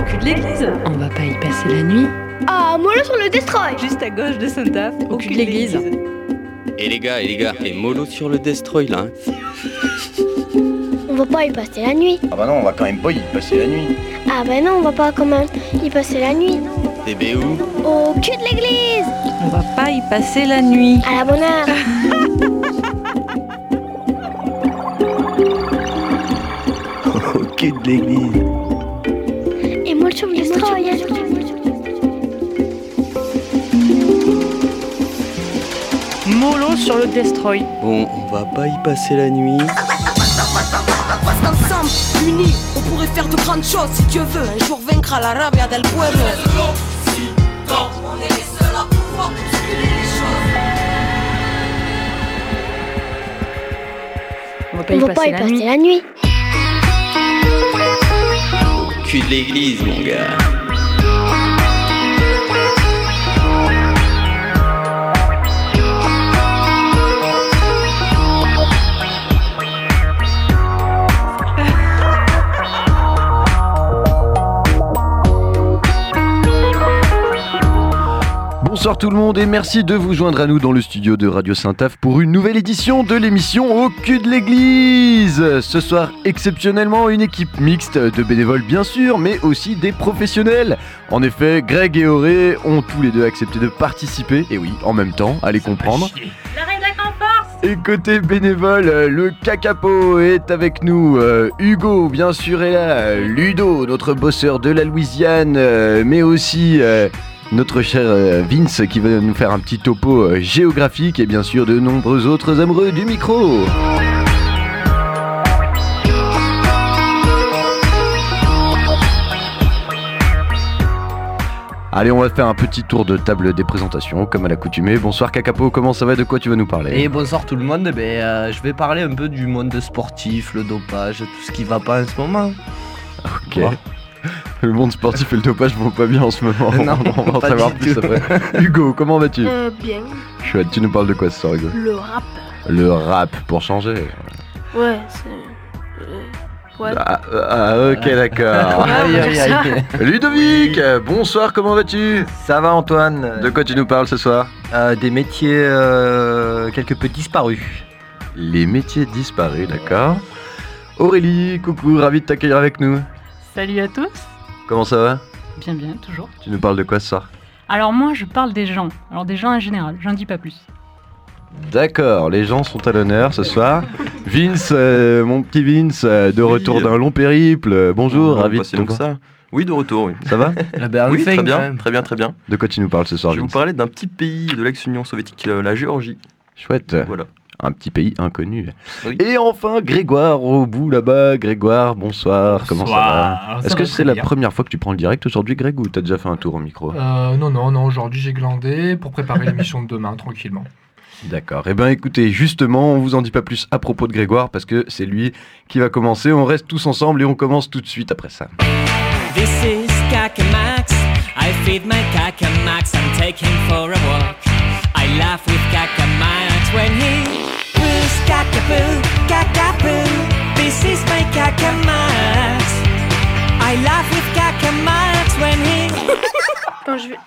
cul de l'église. On va pas y passer la nuit. Ah, mollo sur le Destroy. Juste à gauche de Saint-Aph, au cul de l'église. Et les gars, et mollo sur le Destroy là. On va pas y passer la nuit. Ah bah non, on va quand même pas y passer la nuit. Ah bah non, on va pas quand même y passer la nuit. Bébé où? Au cul de l'église. On va pas y passer la nuit. À la bonne heure. Au cul de l'église. Et mollo sur le Destroy. Mollo sur le Destroy. Bon, on va pas y passer la nuit. Parce qu'ensemble, unis, on pourrait faire de grandes choses. Si Dieu veut, un jour vaincra la rabia del pueblo. On est les seuls à pouvoir bousculer les choses. On va On va pas y passer la nuit. Au cul de l'église, mon gars. Bonsoir tout le monde et merci de vous joindre à nous dans le studio de Radio Saint-Aph pour une nouvelle édition de l'émission Au cul de l'église. Ce soir, exceptionnellement, une équipe mixte de bénévoles bien sûr, mais aussi des professionnels. En effet, Greg et Auré ont tous les deux accepté de participer, et oui, en même temps, allez comprendre. Et côté bénévole, le Kakapo est avec nous, Hugo bien sûr est là, Ludo, notre bosseur de la Louisiane, mais aussi... notre cher Vince qui va nous faire un petit topo géographique et bien sûr de nombreux autres amoureux du micro. Allez, on va faire un petit tour de table des présentations comme à l'accoutumée. Bonsoir Kakapo, comment ça va, de quoi tu vas nous parler? Et bonsoir tout le monde, je vais parler un peu du monde sportif, le dopage, tout ce qui va pas en ce moment. Ok. Ouais. Le monde sportif et le dopage vont pas bien en ce moment. Non, on va en savoir plus après. Hugo, comment vas-tu? Bien. Chouette, tu nous parles de quoi ce soir, Hugo? Le rap. Le rap, pour changer. Ouais, c'est... ouais. Ok, d'accord. Ludovic, bonsoir, comment vas-tu? Ça va Antoine? De quoi tu nous parles ce soir? Des métiers quelque peu disparus. Les métiers disparus, d'accord. Aurélie, coucou, ravi de t'accueillir avec nous. Salut à tous. Comment ça va? Bien, toujours. Tu nous parles de quoi ce soir? Alors moi, je parle des gens. Alors des gens en général, j'en dis pas plus. D'accord, les gens sont à l'honneur ce soir. Vince, mon petit Vince, de retour d'un long périple. Bonjour, ravi de te voir. Ça. Oui, de retour, oui. Ça va? Oui, très bien. De quoi tu nous parles ce soir, Je vais Vince? vous parler d'un petit pays de l'ex-Union soviétique, la Géorgie. Chouette. Voilà. Un petit pays inconnu. Oui. Et enfin, Grégoire, au bout là-bas. Grégoire, bonsoir, comment ça va? Est-ce que c'est la première fois que tu prends le direct aujourd'hui, Greg, ou t'as déjà fait un tour au micro? Non, aujourd'hui j'ai glandé pour préparer l'émission de demain, tranquillement. D'accord, eh bien écoutez, justement, on vous en dit pas plus à propos de Grégoire, parce que c'est lui qui va commencer. On reste tous ensemble et on commence tout de suite après ça. This is Kakamax, I feed my Kakamax, I'm taking for a walk. I laugh with Kakamax when he poos Kakapoo, Kakapoo. This is my Kakamax. I laugh with Kakamax when he... Quand je vais...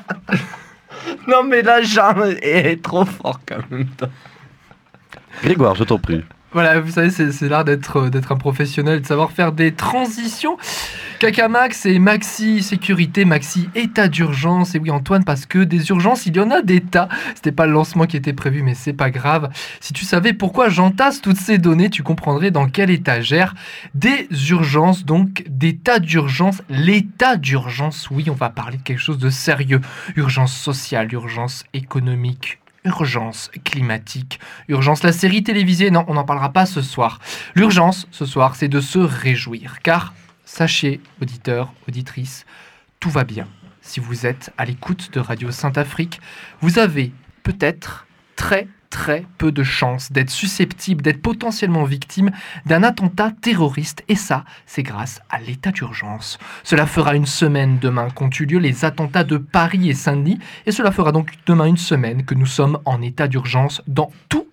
Non mais là, Jean est trop fort quand même. Grégoire, je t'en prie. Voilà, vous savez, c'est l'art d'être un professionnel, de savoir faire des transitions. Kakamax et Maxi Sécurité, Maxi État d'urgence. Et oui, Antoine, parce que des urgences, il y en a des tas. C'était pas le lancement qui était prévu, mais c'est pas grave. Si tu savais pourquoi j'entasse toutes ces données, tu comprendrais dans quelle étagère. Des urgences, donc d'état d'urgence. L'état d'urgence, oui, on va parler de quelque chose de sérieux. Urgence sociale, urgence économique, urgence climatique, urgence la série télévisée. Non, on n'en parlera pas ce soir. L'urgence, ce soir, c'est de se réjouir. Car, sachez, auditeurs, auditrices, tout va bien. Si vous êtes à l'écoute de Radio Saint-Afrique, vous avez peut-être très peu de chances d'être susceptible, d'être potentiellement victime d'un attentat terroriste. Et ça, c'est grâce à l'état d'urgence. Cela fera une semaine demain qu'ont eu lieu les attentats de Paris et Saint-Denis. Et cela fera donc demain une semaine que nous sommes en état d'urgence dans tout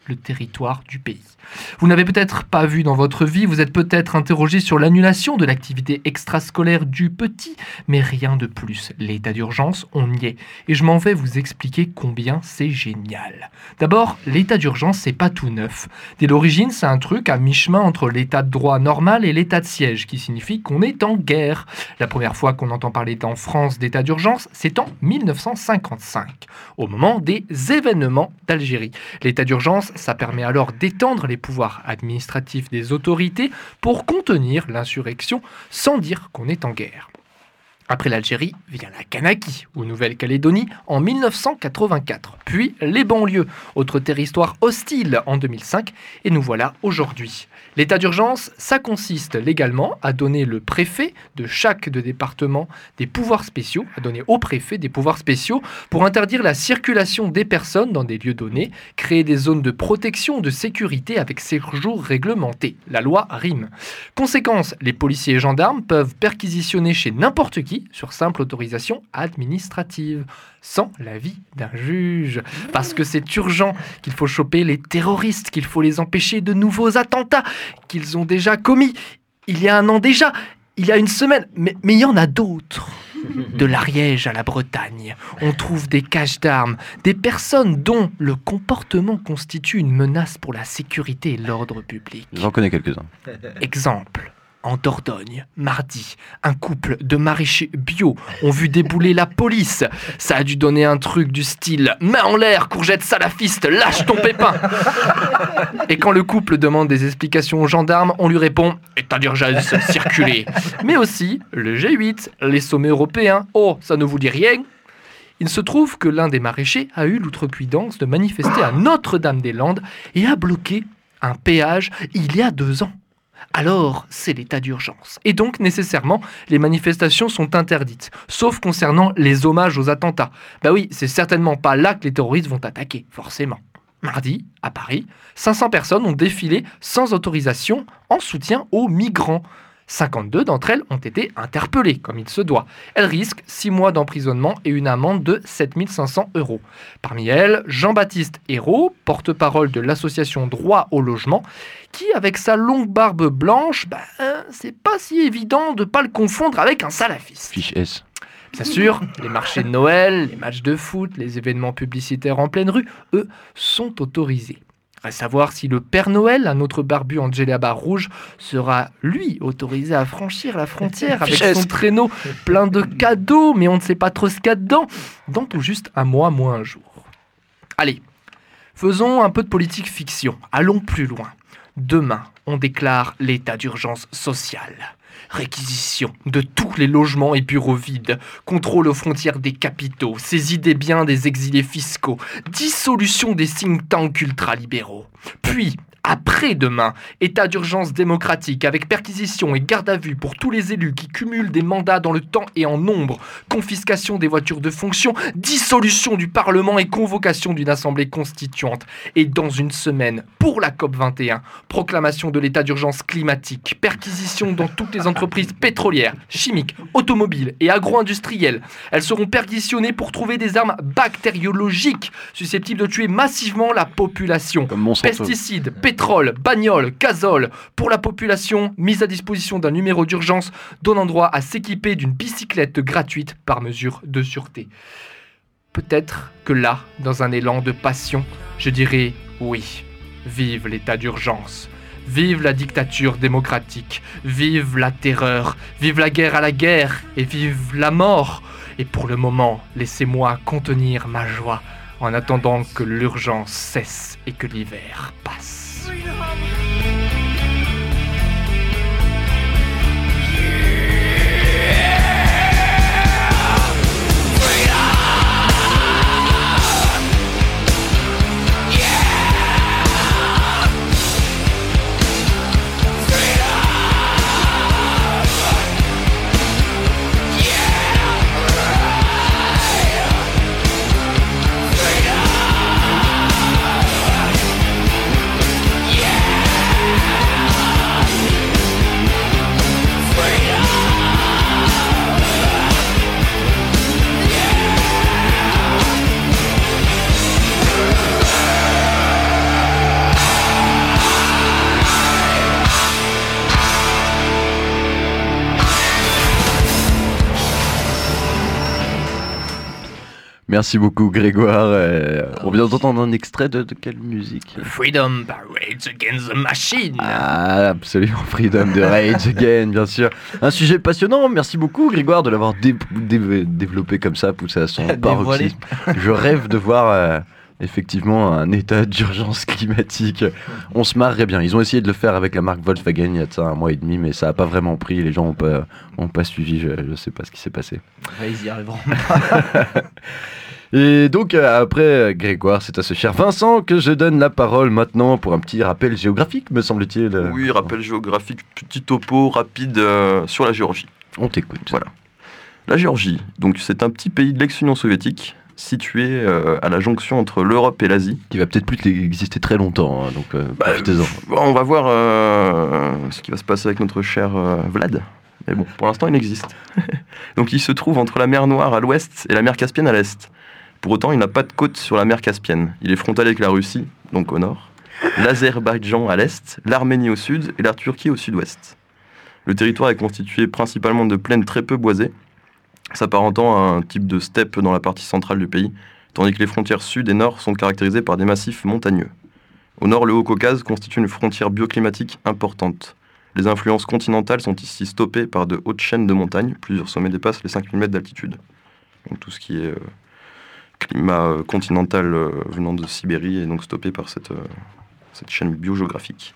le territoire du pays. Vous n'avez peut-être pas vu dans votre vie, vous êtes peut-être interrogé sur l'annulation de l'activité extrascolaire du petit, mais rien de plus. L'état d'urgence, on y est. Et je m'en vais vous expliquer combien c'est génial. D'abord, l'état d'urgence, c'est pas tout neuf. Dès l'origine, c'est un truc à mi-chemin entre l'état de droit normal et l'état de siège, qui signifie qu'on est en guerre. La première fois qu'on entend parler en France d'état d'urgence, c'est en 1955, au moment des événements d'Algérie. L'état d'urgence, ça permet alors d'étendre les pouvoirs administratifs des autorités pour contenir l'insurrection sans dire qu'on est en guerre. Après l'Algérie vient la Kanaki, ou Nouvelle-Calédonie, en 1984, puis les banlieues, autre territoire hostile en 2005, et nous voilà aujourd'hui. L'état d'urgence, ça consiste légalement à donner le préfet de chaque département des pouvoirs spéciaux, à donner au préfet des pouvoirs spéciaux pour interdire la circulation des personnes dans des lieux donnés, créer des zones de protection, de sécurité avec séjour réglementé. La loi rime. Conséquence, les policiers et gendarmes peuvent perquisitionner chez n'importe qui sur simple autorisation administrative, sans l'avis d'un juge. Parce que c'est urgent, qu'il faut choper les terroristes, qu'il faut les empêcher de nouveaux attentats qu'ils ont déjà commis. Il y a un an déjà, il y a une semaine, mais il y en a d'autres. De l'Ariège à la Bretagne, on trouve des caches d'armes, des personnes dont le comportement constitue une menace pour la sécurité et l'ordre public. J'en connais quelques-uns. Exemple. En Dordogne, mardi, un couple de maraîchers bio ont vu débouler la police. Ça a dû donner un truc du style « main en l'air, courgette salafiste, lâche ton pépin !» Et quand le couple demande des explications aux gendarmes, on lui répond « état d'urgence, circulez !» Mais aussi le G8, les sommets européens. Oh, ça ne vous dit rien ? Il se trouve que l'un des maraîchers a eu l'outrecuidance de manifester à Notre-Dame-des-Landes et a bloqué un péage il y a 2 ans. Alors, c'est l'état d'urgence. Et donc, nécessairement, les manifestations sont interdites, sauf concernant les hommages aux attentats. Bah oui, c'est certainement pas là que les terroristes vont attaquer, forcément. Mardi, à Paris, 500 personnes ont défilé sans autorisation en soutien aux migrants. 52 d'entre elles ont été interpellées, comme il se doit. Elles risquent 6 mois d'emprisonnement et une amende de 7 500 €. Parmi elles, Jean-Baptiste Hérault, porte-parole de l'association Droit au logement, qui, avec sa longue barbe blanche, c'est pas si évident de pas le confondre avec un salafiste. Fiche S. Bien sûr, les marchés de Noël, les matchs de foot, les événements publicitaires en pleine rue, eux, sont autorisés. À savoir si le Père Noël, un autre barbu en djellaba rouge, sera, lui, autorisé à franchir la frontière avec son traîneau plein de cadeaux, mais on ne sait pas trop ce qu'il y a dedans, dans tout juste 1 mois moins un jour. Allez, faisons un peu de politique fiction, allons plus loin. Demain, on déclare l'état d'urgence sociale. Réquisition de tous les logements et bureaux vides, contrôle aux frontières des capitaux, saisie des biens des exilés fiscaux, dissolution des think tanks ultralibéraux. Puis, après-demain, état d'urgence démocratique avec perquisition et garde à vue pour tous les élus qui cumulent des mandats dans le temps et en nombre, confiscation des voitures de fonction, dissolution du Parlement et convocation d'une assemblée constituante. Et dans une semaine, pour la COP21, proclamation de l'état d'urgence climatique, perquisition dans toutes les entreprises pétrolières, chimiques, automobiles et agro-industrielles. Elles seront perquisitionnées pour trouver des armes bactériologiques susceptibles de tuer massivement la population. Pesticides, pétrole, bagnole, gazole. Pour la population, mise à disposition d'un numéro d'urgence donnant droit à s'équiper d'une bicyclette gratuite par mesure de sûreté. Peut-être que là, dans un élan de passion, je dirais oui, vive l'état d'urgence. Vive la dictature démocratique, vive la terreur, vive la guerre à la guerre et vive la mort. Et pour le moment, laissez-moi contenir ma joie en attendant que l'urgence cesse et que l'hiver passe. Yeah! Merci beaucoup Grégoire. On vient d'entendre un extrait de quelle musique ? Freedom by Rage Against the Machine. Ah, absolument, Freedom de Rage Again, bien sûr. Un sujet passionnant, merci beaucoup Grégoire de l'avoir développé comme ça, poussé à son paroxysme. Je rêve de voir effectivement un état d'urgence climatique. On se marrerait bien. Ils ont essayé de le faire avec la marque Volkswagen il y a de ça 1 mois et demi, mais ça n'a pas vraiment pris, les gens n'ont pas suivi, je ne sais pas ce qui s'est passé. Ouais, ils y arriveront. Et donc après Grégoire, c'est à ce cher Vincent que je donne la parole maintenant pour un petit rappel géographique, me semble-t-il. Oui, rappel géographique, petit topo rapide sur la Géorgie. On t'écoute. Voilà. La Géorgie, donc c'est un petit pays de l'ex-Union soviétique situé à la jonction entre l'Europe et l'Asie. Qui va peut-être plus exister très longtemps, hein, donc profitez-en. On va voir ce qui va se passer avec notre cher Vlad. Mais bon, pour l'instant, il existe. Donc il se trouve entre la mer Noire à l'ouest et la mer Caspienne à l'est. Pour autant, il n'a pas de côte sur la mer Caspienne. Il est frontalier avec la Russie, donc au nord, l'Azerbaïdjan à l'est, l'Arménie au sud et la Turquie au sud-ouest. Le territoire est constitué principalement de plaines très peu boisées, s'apparentant à un type de steppe dans la partie centrale du pays, tandis que les frontières sud et nord sont caractérisées par des massifs montagneux. Au nord, le Haut-Caucase constitue une frontière bioclimatique importante. Les influences continentales sont ici stoppées par de hautes chaînes de montagnes, plusieurs sommets dépassent les 5000 mètres d'altitude. Donc tout ce qui est climat continental venant de Sibérie est donc stoppé par cette chaîne biogéographique.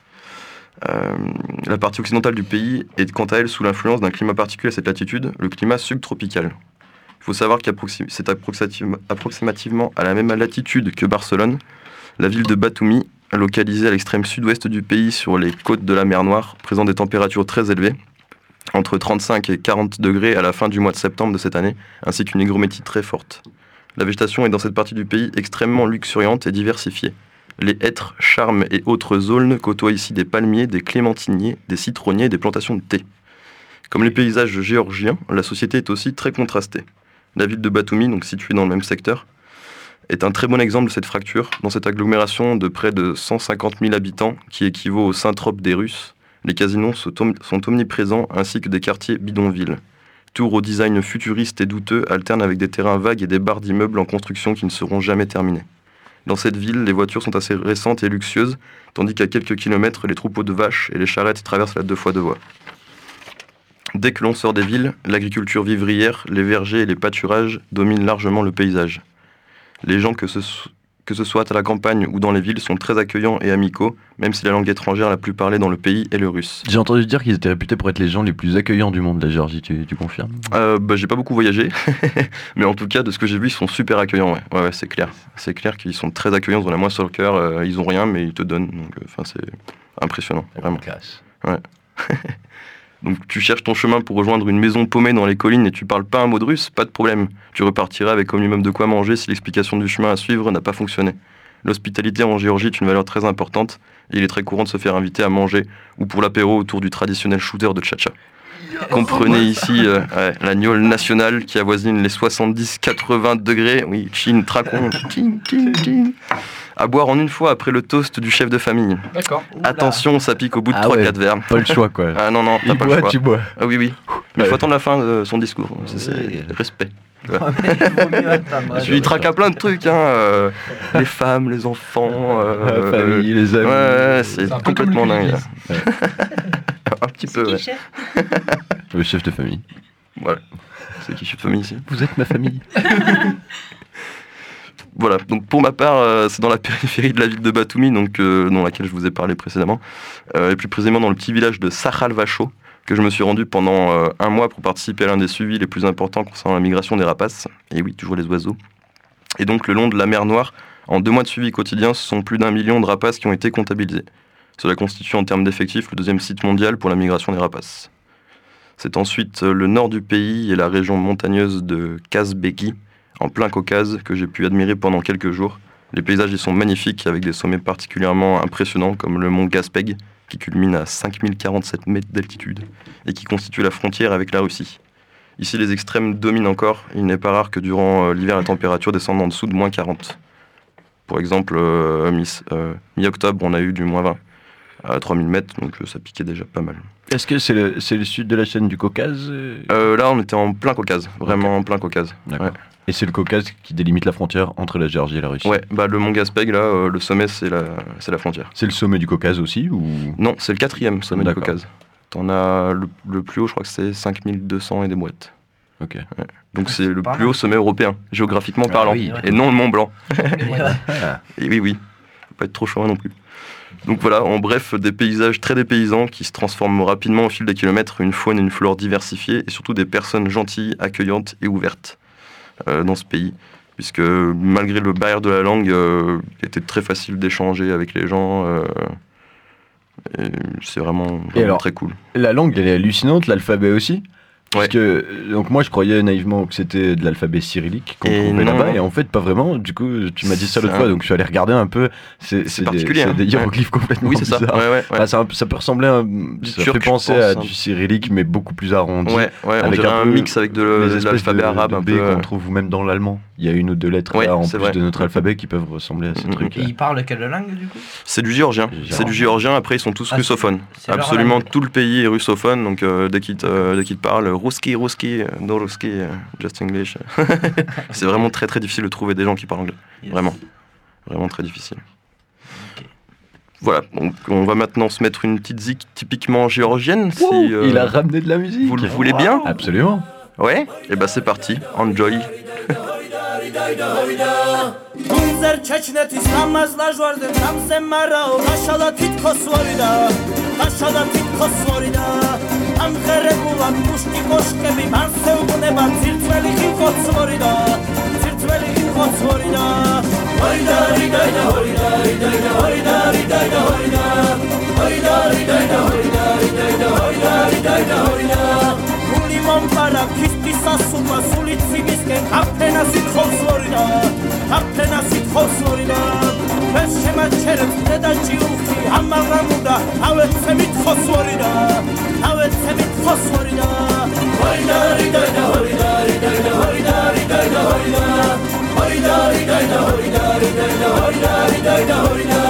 La partie occidentale du pays est quant à elle sous l'influence d'un climat particulier à cette latitude, le climat subtropical. Il faut savoir que c'est approximativement à la même latitude que Barcelone, la ville de Batumi, localisée à l'extrême sud-ouest du pays sur les côtes de la mer Noire, présente des températures très élevées, entre 35 et 40 degrés à la fin du mois de septembre de cette année, ainsi qu'une hygrométrie très forte. La végétation est dans cette partie du pays extrêmement luxuriante et diversifiée. Les hêtres, charmes et autres aulnes côtoient ici des palmiers, des clémentiniers, des citronniers et des plantations de thé. Comme les paysages géorgiens, la société est aussi très contrastée. La ville de Batumi, donc située dans le même secteur, est un très bon exemple de cette fracture. Dans cette agglomération de près de 150 000 habitants, qui équivaut au Saint-Trope des Russes, les casinos sont omniprésents ainsi que des quartiers bidonvilles. Tours au design futuriste et douteux alternent avec des terrains vagues et des barres d'immeubles en construction qui ne seront jamais terminés. Dans cette ville, les voitures sont assez récentes et luxueuses, tandis qu'à quelques kilomètres, les troupeaux de vaches et les charrettes traversent la 2x2 voies. Dès que l'on sort des villes, l'agriculture vivrière, les vergers et les pâturages dominent largement le paysage. Les gens, que ce soit à la campagne ou dans les villes, sont très accueillants et amicaux, même si la langue étrangère la plus parlée dans le pays est le russe. J'ai entendu dire qu'ils étaient réputés pour être les gens les plus accueillants du monde, la Géorgie, tu confirmes ? J'ai pas beaucoup voyagé, mais en tout cas, de ce que j'ai vu, ils sont super accueillants, ouais, c'est clair. C'est clair qu'ils sont très accueillants, ils ont la main sur le cœur, ils ont rien, mais ils te donnent, donc c'est impressionnant, vraiment. Classe. Ouais. Donc tu cherches ton chemin pour rejoindre une maison paumée dans les collines et tu parles pas un mot de russe, pas de problème. Tu repartiras avec au minimum de quoi manger si l'explication du chemin à suivre n'a pas fonctionné. L'hospitalité en Géorgie est une valeur très importante et il est très courant de se faire inviter à manger ou pour l'apéro autour du traditionnel shooter de tcha-tcha. Comprenez ici la gnôle nationale qui avoisine les 70-80 degrés. Oui, chin, tracon, chin, chin, chin. À boire en une fois après le toast du chef de famille. D'accord. Attention, ça pique au bout de 3-4 verres. Pas le choix, quoi. Ah non, t'as pas le choix. Tu bois. Ah oui. Mais il faut attendre la fin de son discours. C'est respect. Il traque à plein de trucs, les femmes, les enfants, la famille, les amis. Ouais, c'est complètement dingue. Un petit peu, ouais. Le chef de famille. Voilà. C'est qui chef de famille ici ? Vous êtes ma famille. Voilà, donc pour ma part, c'est dans la périphérie de la ville de Batumi, donc dans laquelle je vous ai parlé précédemment, et plus précisément dans le petit village de Sakhalvacho, que je me suis rendu pendant 1 mois pour participer à l'un des suivis les plus importants concernant la migration des rapaces, et oui, toujours les oiseaux. Et donc le long de la mer Noire, en 2 mois de suivi quotidien, ce sont plus d'1 million de rapaces qui ont été comptabilisés. Cela constitue en termes d'effectifs le 2e site mondial pour la migration des rapaces. C'est ensuite le nord du pays et la région montagneuse de Kazbeki, en plein Caucase, que j'ai pu admirer pendant quelques jours. Les paysages y sont magnifiques, avec des sommets particulièrement impressionnants, comme le mont Gaspeg, qui culmine à 5047 mètres d'altitude, et qui constitue la frontière avec la Russie. Ici, les extrêmes dominent encore, il n'est pas rare que durant l'hiver, la température descende en dessous de -40. Pour exemple, mi-octobre, on a eu du -20. à 3000 mètres, donc ça piquait déjà pas mal. Est-ce que c'est le sud de la chaîne du Caucase Là, on était en plein Caucase, vraiment en plein Caucase. D'accord. Ouais. Et c'est le Caucase qui délimite la frontière entre la Géorgie et la Russie. Ouais, le mont Gaspeg, là, le sommet, c'est la frontière. C'est le sommet du Caucase aussi ou... Non, c'est le 4e sommet du Caucase. T'en as le plus haut, je crois que c'est 5200 et des boîtes. Ok. Ouais. Donc c'est le plus haut sommet européen, géographiquement parlant, oui, ouais. et non le Mont Blanc. Et oui, faut pas être trop chaud non plus. Donc voilà, en bref, des paysages très dépaysants qui se transforment rapidement au fil des kilomètres, une faune et une flore diversifiées, et surtout des personnes gentilles, accueillantes et ouvertes dans ce pays. Puisque malgré le barrière de la langue, il était très facile d'échanger avec les gens. Et c'est vraiment très cool. La langue, elle est hallucinante, l'alphabet aussi. Parce Ouais. que, donc moi je croyais naïvement que c'était de l'alphabet cyrillique qu'on trouvait là-bas, et en fait pas vraiment. Du coup tu m'as dit ça l'autre fois, donc je suis allé regarder un peu. C'est particulier, des hiéroglyphes complètement Oui, c'est ça. bizarres. Ouais. Enfin, ça peut ressembler à ça turc, fait penser je à pense, du cyrillique mais beaucoup plus arrondi. Ouais, on avec dirait un peu mix avec de les espèces l'alphabet arabe de un B peu. qu'on trouve même dans l'allemand. Il y a une ou deux lettres Ouais, là, en c'est plus vrai. de notre alphabet qui peuvent ressembler à ces trucs. Et ils parlent quelle langue du coup? C'est du géorgien. C'est du géorgien. Après, ils sont tous russophones. c'est leur Absolument langue. tout le pays est russophone. Donc, dès qu'ils te parlent, ruski, no ruski, just English. C'est vraiment très très difficile de trouver des gens qui parlent anglais. Yes. Vraiment très difficile. Voilà. Donc, on va maintenant se mettre une petite zik typiquement géorgienne. Si Il a ramené de la musique. vous le voulez bien. Absolument. Ouais. Et ben c'est parti. Enjoy. Unzer Chechnetis Ramaz Lajwarde Ramse Marao Rashada Titkos Warida Rashada Titkos Warida Am Kherebulan Pushti Koshkebi Manse Ubuneba Zirtveli Hinkots Warida Zirtveli Hinkots Warida Warida Rida Warida Rida Warida Rida Warida Warida Rida Warida Rida Warida Rida Warida Ulimon para Kisti Sasupa Sulici Bisken Kapena Sitkhos Warida Kapena Sitkhos Warida Bez Shemacherem Teda Jiuchi Amaramuda Awet Semitkhos Warida Awet Semitkhos Warida Warida Rida Warida Rida Warida Rida Warida Warida Rida Warida Rida Warida Rida Warida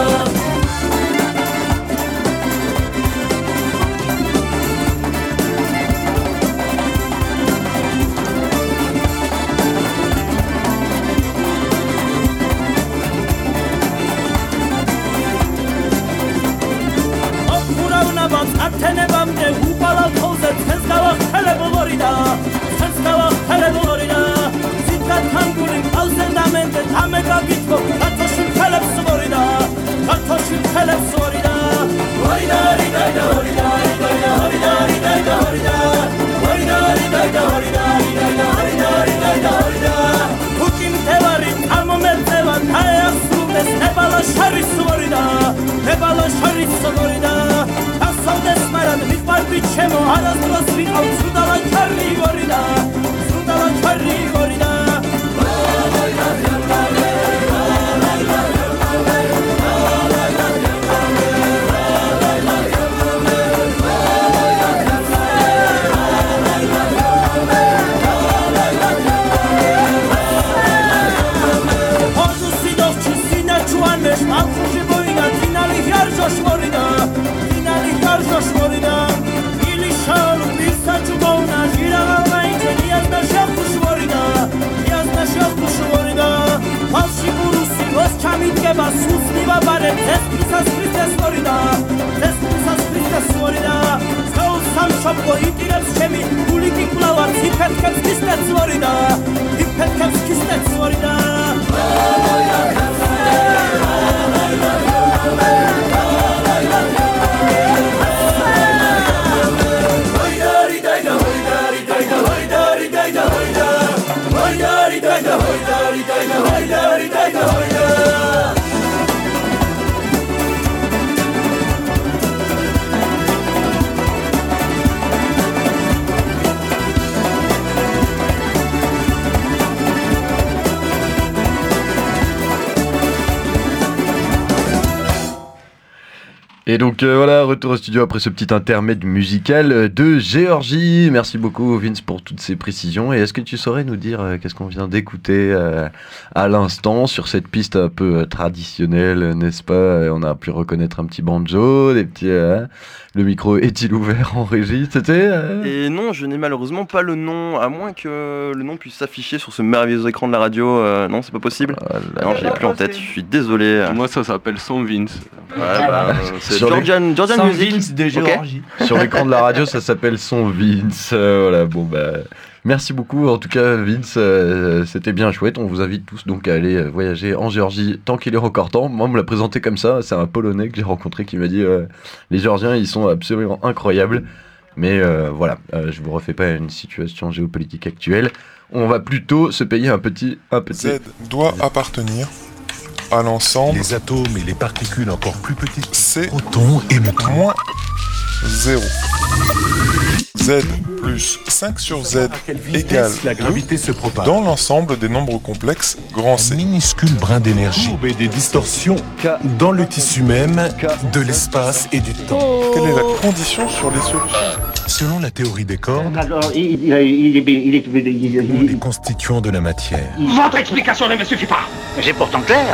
Atenebamde upala koze tezgava helebulorida Tezgava helebulorida Zitkat hangurin alzendamente tamega gitko Katoshim heleb svorida Katoshim heleb svorida Horida rida rida horida rida horida rida rida horida Horida rida rida horida rida rida horida rida rida horida Kukim tevarin amomet tevan hayas rudes Nebala sharis svorida Nebala sharis svorida Desmaran mi farbi chemo aras dros vi au sudala charri gorida sudala charri gorida Ozu sidovchi sina chuanesh malkhushi boina tinali yarjosh gorida Shoshmorida, ili shalu pisa chubona, gira vainche Et donc voilà, retour au studio après ce petit intermède musical de Géorgie. Merci beaucoup Vince pour toutes ces précisions. Et est-ce que tu saurais nous dire qu'est-ce qu'on vient d'écouter à l'instant sur cette piste un peu traditionnelle, n'est-ce pas? On a pu reconnaître un petit banjo, des petits... le micro est-il ouvert en régie? C'était Et non, je n'ai malheureusement pas le nom, à moins que le nom puisse s'afficher sur ce merveilleux écran de la radio. Non, c'est pas possible. Non, je l'ai plus en tête, je suis désolé. Moi, ça s'appelle Son Vince. C'est Georgian Son Music. Vince de Géorgie. Okay. Sur l'écran de la radio, ça s'appelle Son Vince. Voilà, bon bah... Merci beaucoup, en tout cas Vince, c'était bien chouette. On vous invite tous donc à aller voyager en Géorgie tant qu'il est encore temps. Moi, on me l'a présenté comme ça, c'est un Polonais que j'ai rencontré qui m'a dit les Géorgiens, ils sont absolument incroyables. Mais voilà, je vous refais pas une situation géopolitique actuelle. On va plutôt se payer un petit... Z doit appartenir à l'ensemble... Les atomes et les particules encore plus petites. C'est protons et neutrons. Moins 0. Z plus 5 sur Z égale la gravité se propage dans l'ensemble des nombres complexes grand C. Un minuscule brin d'énergie et des distorsions dans le tissu même de l'espace et du temps. Quelle est la condition sur les solutions? Selon la théorie des cordes, les constituants de la matière. Votre explication ne me suffit pas. C'est pourtant clair.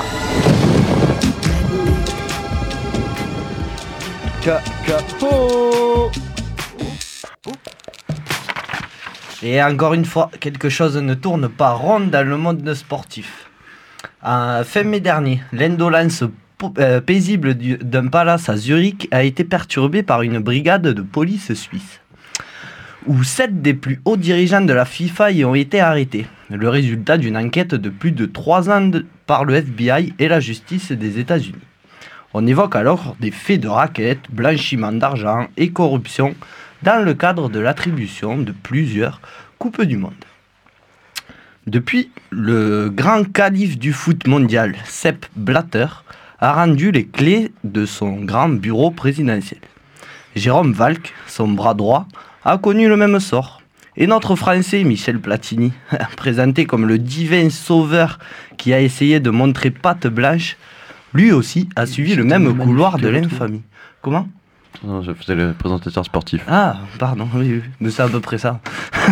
Et encore une fois, quelque chose ne tourne pas rond dans le monde sportif. Fin mai dernier, l'indolence paisible d'un palace à Zurich a été perturbée par une brigade de police suisse, où 7 des plus hauts dirigeants de la FIFA y ont été arrêtés. Le résultat d'une enquête de plus de 3 ans par le FBI et la justice des États-Unis. On évoque alors des faits de racket, blanchiment d'argent et corruption dans le cadre de l'attribution de plusieurs Coupes du Monde. Depuis, le grand calife du foot mondial, Sepp Blatter, a rendu les clés de son grand bureau présidentiel. Jérôme Valk, son bras droit, a connu le même sort. Et notre Français, Michel Platini, présenté comme le divin sauveur qui a essayé de montrer patte blanche, lui aussi a suivi le même couloir de l'infamie. Comment ? Non, je faisais le présentateur sportif. Ah, pardon, oui, mais c'est à peu près ça.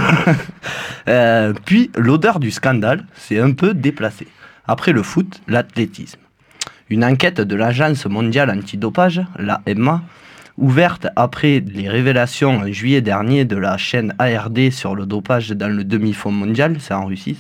Puis, l'odeur du scandale s'est un peu déplacée. Après le foot, l'athlétisme. Une enquête de l'Agence mondiale antidopage, l'AMA, ouverte après les révélations en juillet dernier de la chaîne ARD sur le dopage dans le demi-fond mondial, c'est en Russie.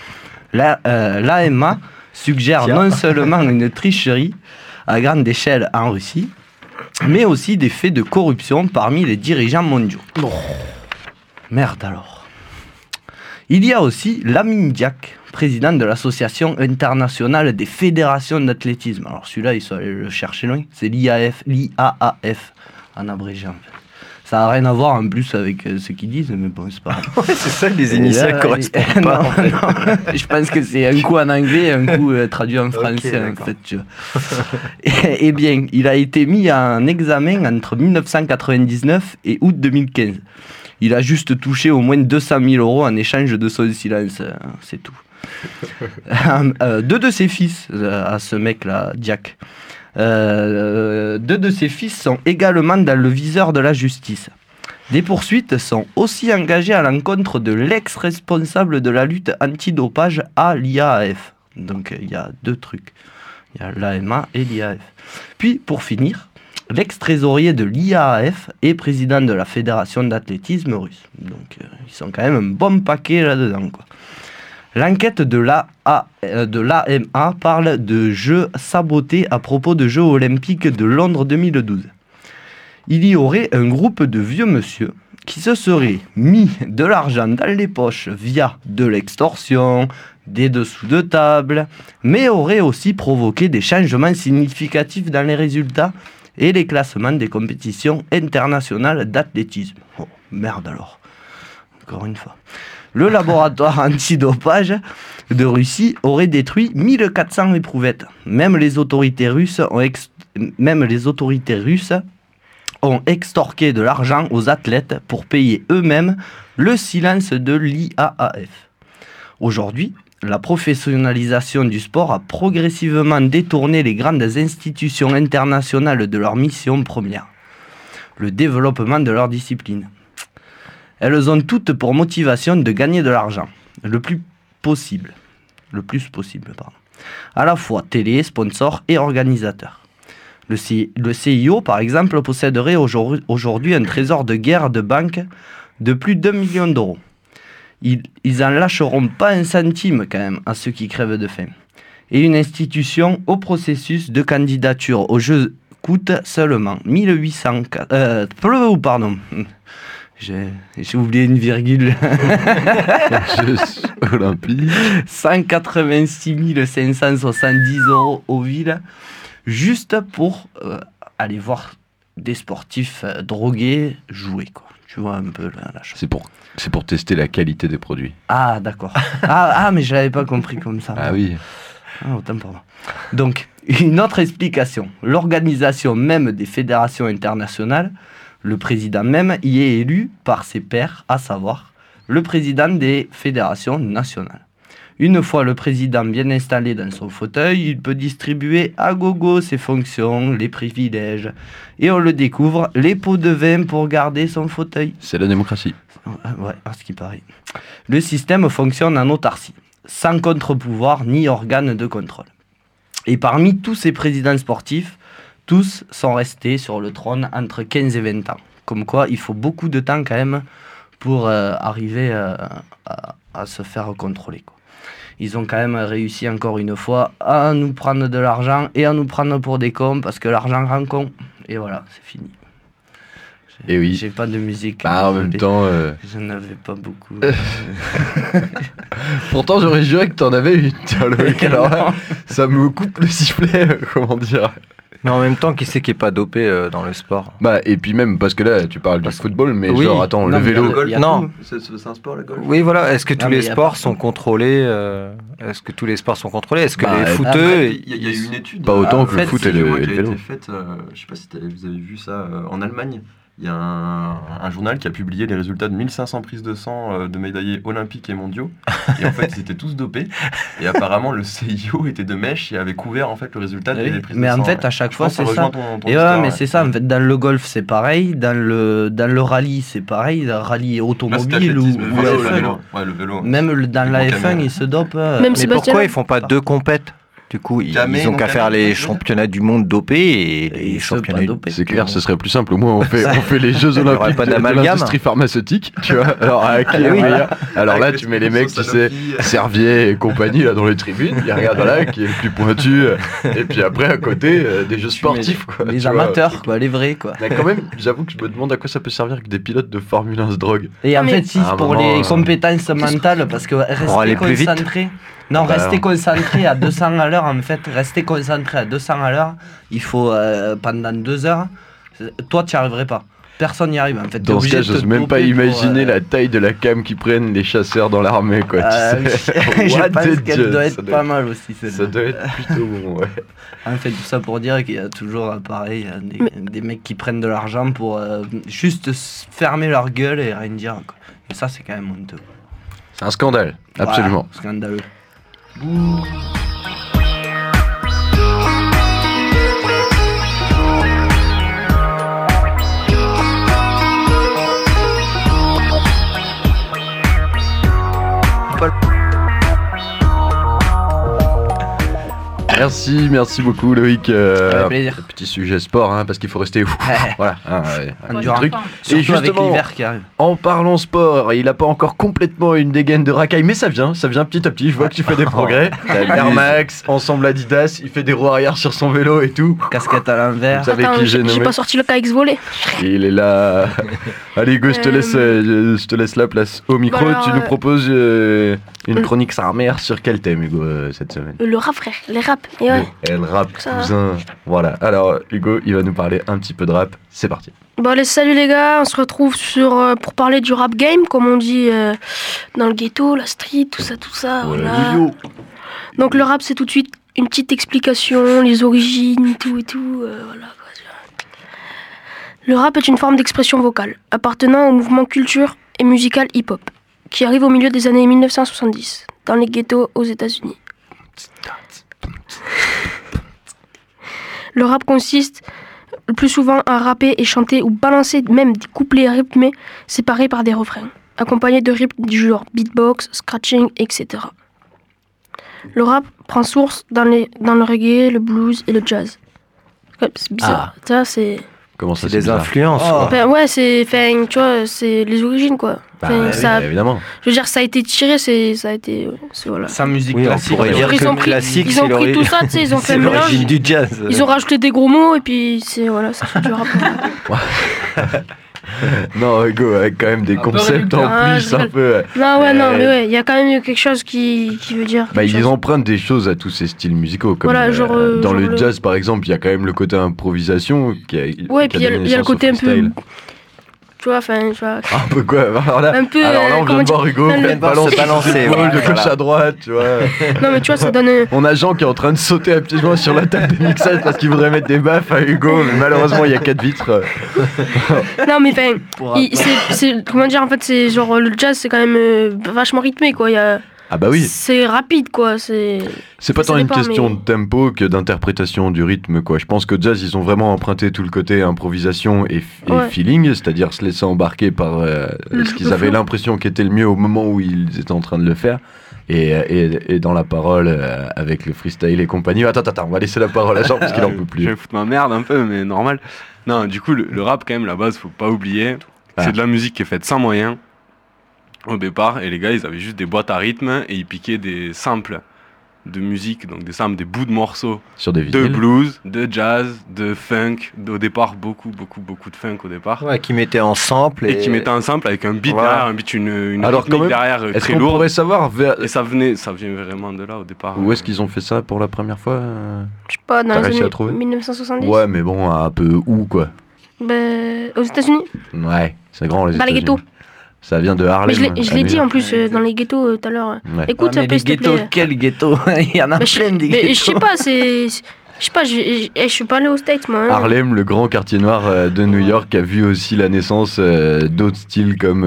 L'AMA suggère non seulement une tricherie à grande échelle en Russie, mais aussi des faits de corruption parmi les dirigeants mondiaux. Oh. Merde alors. Il y a aussi Lamine Diack, président de l'Association internationale des fédérations d'athlétisme. Alors celui-là, ils sont allés le chercher loin. C'est l'IAAF, en abrégé en fait. Ça n'a rien à voir en plus avec ce qu'ils disent, mais bon, c'est pas grave. C'est ça, les initiales correspondent pas. Non, je pense que c'est un coup en anglais et un coup traduit en français, en fait, tu vois. Eh bien, il a été mis en examen entre 1999 et août 2015. Il a juste touché au moins 200 000 € en échange de son silence, c'est tout. 2 de ses fils, à ce mec-là, Diack. 2 de ses fils sont également dans le viseur de la justice. Des poursuites sont aussi engagées à l'encontre de l'ex-responsable de la lutte antidopage à l'IAAF. Donc il y a 2 trucs. Il y a l'AMA et l'IAAF. Puis pour finir, l'ex-trésorier de l'IAAF est président de la Fédération d'athlétisme russe. Donc ils sont quand même un bon paquet là-dedans, quoi. L'enquête de l'AMA parle de jeux sabotés à propos de Jeux olympiques de Londres 2012. Il y aurait un groupe de vieux monsieur qui se serait mis de l'argent dans les poches via de l'extorsion, des dessous de table, mais aurait aussi provoqué des changements significatifs dans les résultats et les classements des compétitions internationales d'athlétisme. Oh, merde alors. Encore une fois. Le laboratoire antidopage de Russie aurait détruit 1400 éprouvettes. Même les autorités russes ont extorqué de l'argent aux athlètes pour payer eux-mêmes le silence de l'IAAF. Aujourd'hui, La professionnalisation du sport a progressivement détourné les grandes institutions internationales de leur mission première, le développement de leur discipline. Elles ont toutes pour motivation de gagner de l'argent, le plus possible, à la fois télé, sponsors et organisateurs. Le CIO, par exemple, posséderait aujourd'hui un trésor de guerre de banque de plus d'1 million d'euros. Ils en lâcheront pas un centime quand même à ceux qui crèvent de faim. Et une institution au processus de candidature aux Jeux coûte seulement 1800... pardon. J'ai oublié une virgule. Jeux olympiques. 186 570 € aux villes, juste pour aller voir des sportifs drogués jouer, quoi. Tu vois un peu la chose. C'est pour tester la qualité des produits. Ah, d'accord. Mais je l'avais pas compris comme ça. Ah oui. Autant pour moi. Donc, une autre explication. L'organisation même des fédérations internationales, le président même y est élu par ses pairs, à savoir le président des fédérations nationales. Une fois le président bien installé dans son fauteuil, il peut distribuer à gogo ses fonctions, les privilèges. Et on le découvre, les pots de vin pour garder son fauteuil. C'est la démocratie. Ouais, à ce qui paraît. Le système fonctionne en autarcie, sans contre-pouvoir ni organe de contrôle. Et parmi tous ces présidents sportifs, tous sont restés sur le trône entre 15 et 20 ans. Comme quoi, il faut beaucoup de temps quand même pour arriver à se faire contrôler, quoi. Ils ont quand même réussi encore une fois à nous prendre de l'argent et à nous prendre pour des cons parce que l'argent rend con. Et voilà, c'est fini. Et oui. J'ai pas de musique. En même temps... Je n'avais pas beaucoup. Pourtant, j'aurais juré que t'en avais une. Alors là, ça me coupe le sifflet, comment dire. Mais en même temps, qui c'est qui est pas dopé dans le sport? Bah, et puis même, parce que là, tu parles du football, mais oui. genre, attends, le vélo... Non. C'est un sport, le golf? Oui, voilà. Est-ce que tous les sports sont contrôlés Est-ce que tous les sports sont contrôlés? Est-ce que les footeux... Il y a eu une étude... Pas autant que le foot et le vélo. Qui a été faite, je sais pas si vous avez vu ça, en Allemagne. Il y a un journal qui a publié les résultats de 1500 prises de sang de médaillés olympiques et mondiaux. Et en fait, ils étaient tous dopés. Et apparemment, le CIO était de mèche et avait couvert en fait le résultat des prises de sang. Mais en fait, à chaque fois, c'est ça. Ton et histoire, mais c'est ça. En fait, dans le golf, c'est pareil. Dans le rallye, c'est pareil. Le rallye automobile ou F1. Ouais, le vélo. Même dans la F1, ils se dopent. Mais pourquoi ils font pas deux compètes? Du coup, ils ont qu'à faire les championnats du monde dopés et les championnats dopés. C'est clair, ce serait plus simple. Au moins, on fait les Jeux Olympiques de l'industrie pharmaceutique. Tu vois. Alors, à qui est meilleur? Alors là, tu mets les mecs, tu sais, Servier et compagnie là dans les tribunes. Ils regardent là qui est le plus pointu. Et puis après, à côté, des jeux sportifs. Quoi, les amateurs, quoi, les vrais, quoi. Mais quand même, j'avoue que je me demande à quoi ça peut servir que des pilotes de Formule 1 se droguent. Et en fait, si pour les compétences mentales, parce que rester concentré. Non, rester concentré à 200 à l'heure, en fait, à l'heure, il faut pendant 2 heures. Toi, tu n'y arriverais pas. Personne n'y arrive, en fait. Dans ce cas, j'ose même pas imaginer la taille de la cam qui prennent les chasseurs dans l'armée, quoi. Je pense qu'elle doit être pas mal aussi, celle-là. Ça doit être plutôt bon, ouais. En fait, tout ça pour dire qu'il y a toujours, pareil, des mecs qui prennent de l'argent pour juste fermer leur gueule et rien dire, quoi. Et ça, c'est quand même honteux. C'est un scandale, absolument. Voilà, scandaleux. Merci beaucoup Loïc. Petit sujet sport, hein, parce qu'il faut rester voilà, un petit truc. Et justement, avec l'hiver qui arrive. En parlant sport, il a pas encore complètement une dégaine de racaille, mais ça vient petit à petit. Je vois que tu fais des progrès. Air Max, ensemble Adidas, il fait des roues arrière sur son vélo et tout. Casquette à l'envers. Attends, j'ai pas sorti le KX volet. Il est là. Allez Hugo, je te laisse la place au micro. Bah alors, tu nous proposes une chronique sa mère sur quel thème Hugo cette semaine? Le rap, frère, les rap. Et ouais. Le rap, cousin. Voilà. Alors Hugo, il va nous parler un petit peu de rap. C'est parti. Bon allez, salut les gars, on se retrouve pour parler du rap game, comme on dit dans le ghetto, la street, tout ça. Ouais, voilà. Donc le rap, c'est tout de suite une petite explication, les origines, tout, voilà. Le rap est une forme d'expression vocale, appartenant au mouvement culture et musical hip-hop, qui arrive au milieu des années 1970. dans les ghettos aux États-Unis. Le rap consiste le plus souvent à rapper et chanter ou balancer même des couplets rythmés séparés par des refrains, accompagnés de rythmes du genre beatbox, scratching, etc. Le rap prend source dans le reggae, le blues et le jazz. C'est bizarre. Ça, c'est... Comment ça, c'est des bizarre. influences. Enfin, ouais, c'est, tu vois, c'est les origines, quoi. Enfin, ça, évidemment. Je veux dire, ça a été tiré, ça a été, voilà. Sa musique classique. On pourrait dire ils que ont le classique, ils ont pris tout ça, tu sais, ils ont fait un mélange. l'origine du jazz. Ils ont rajouté des gros mots et puis voilà, ça fait du rap. Non, Hugo, avec quand même des concepts en plus un peu. Non, ouais, non, mais ouais, il y a quand même quelque chose qui veut dire. Ils empruntent des choses à tous ces styles musicaux. Comme voilà, genre, dans genre le jazz, par exemple, il y a quand même le côté improvisation qui a. Ouais, puis il y a le côté un peu. Tu vois, enfin, un peu quoi alors là, un peu, on vient de voir Hugo balancer de gauche à droite, tu vois. Non, mais tu vois, ça donne. On a Jean qui est en train de sauter à pieds joints sur la table de mixage parce qu'il voudrait mettre des baffes à Hugo, mais malheureusement, il y a 4 vitres. Non, mais enfin, c'est comment dire, en fait, c'est genre le jazz, c'est quand même vachement rythmé, quoi. Ah bah oui. C'est rapide, quoi. C'est pas tant une question de tempo que d'interprétation du rythme, quoi. Je pense que jazz, ils ont vraiment emprunté tout le côté improvisation et feeling, c'est-à-dire se laisser embarquer par ce qu'ils avaient l'impression qu'était le mieux au moment où ils étaient en train de le faire. Et dans la parole, avec le freestyle et compagnie. Attends, on va laisser la parole à Jean parce qu'il en peut plus. Je vais foutre ma merde un peu, mais normal. Non, du coup, le rap, quand même, la base, faut pas oublier, c'est de la musique qui est faite sans moyens. Au départ, et les gars, ils avaient juste des boîtes à rythme et ils piquaient des samples de musique, donc des samples, des bouts de morceaux sur des de blues, de jazz, de funk. Au départ, beaucoup de funk au départ. Ouais, qui mettaient en sample et qui mettaient un sample avec un beat derrière, un beat, une alors rythmique même, derrière est-ce très qu'on lourd. pourrait savoir et ça vient vraiment de là au départ. Où est-ce qu'ils ont fait ça pour la première fois Je sais pas, dans les années 1970. Ouais, mais bon, un peu où quoi? Aux États-Unis. Ouais, c'est grand les États-Unis. Dans les ghettos. Ça vient de Harlem. Mais je l'ai dit en plus dans les ghettos tout à l'heure. Ouais. Écoute un peu, s'il te plaît. Quel ghetto? Il y en a plein des ghettos. Mais je sais pas, je suis pas allé aux States, moi. Hein. Harlem, le grand quartier noir de New York, a vu aussi la naissance d'autres styles comme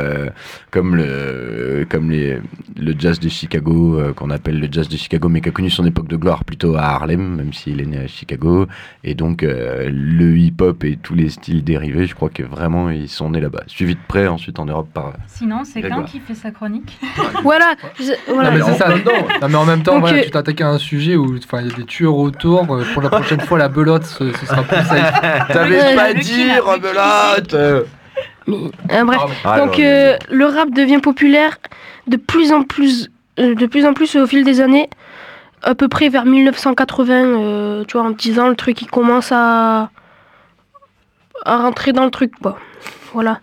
le jazz de Chicago, qu'on appelle le jazz de Chicago, mais qui a connu son époque de gloire plutôt à Harlem, même s'il est né à Chicago. Et donc le hip-hop et tous les styles dérivés, je crois que vraiment ils sont nés là-bas. Suivi de près ensuite en Europe par. Sinon, c'est quand qui fait sa chronique. Voilà. Non, mais c'est ça. Non, mais en même temps, voilà, tu t'attaques à un sujet où il y a des tueurs autour. Pour la prochaine fois, la belote, ce sera plus safe. T'avais pas dit, belote. Bref, donc le rap devient populaire de plus en plus au fil des années, à peu près vers 1980, tu vois, en 10 ans, le truc il commence à rentrer dans le truc, quoi. Voilà,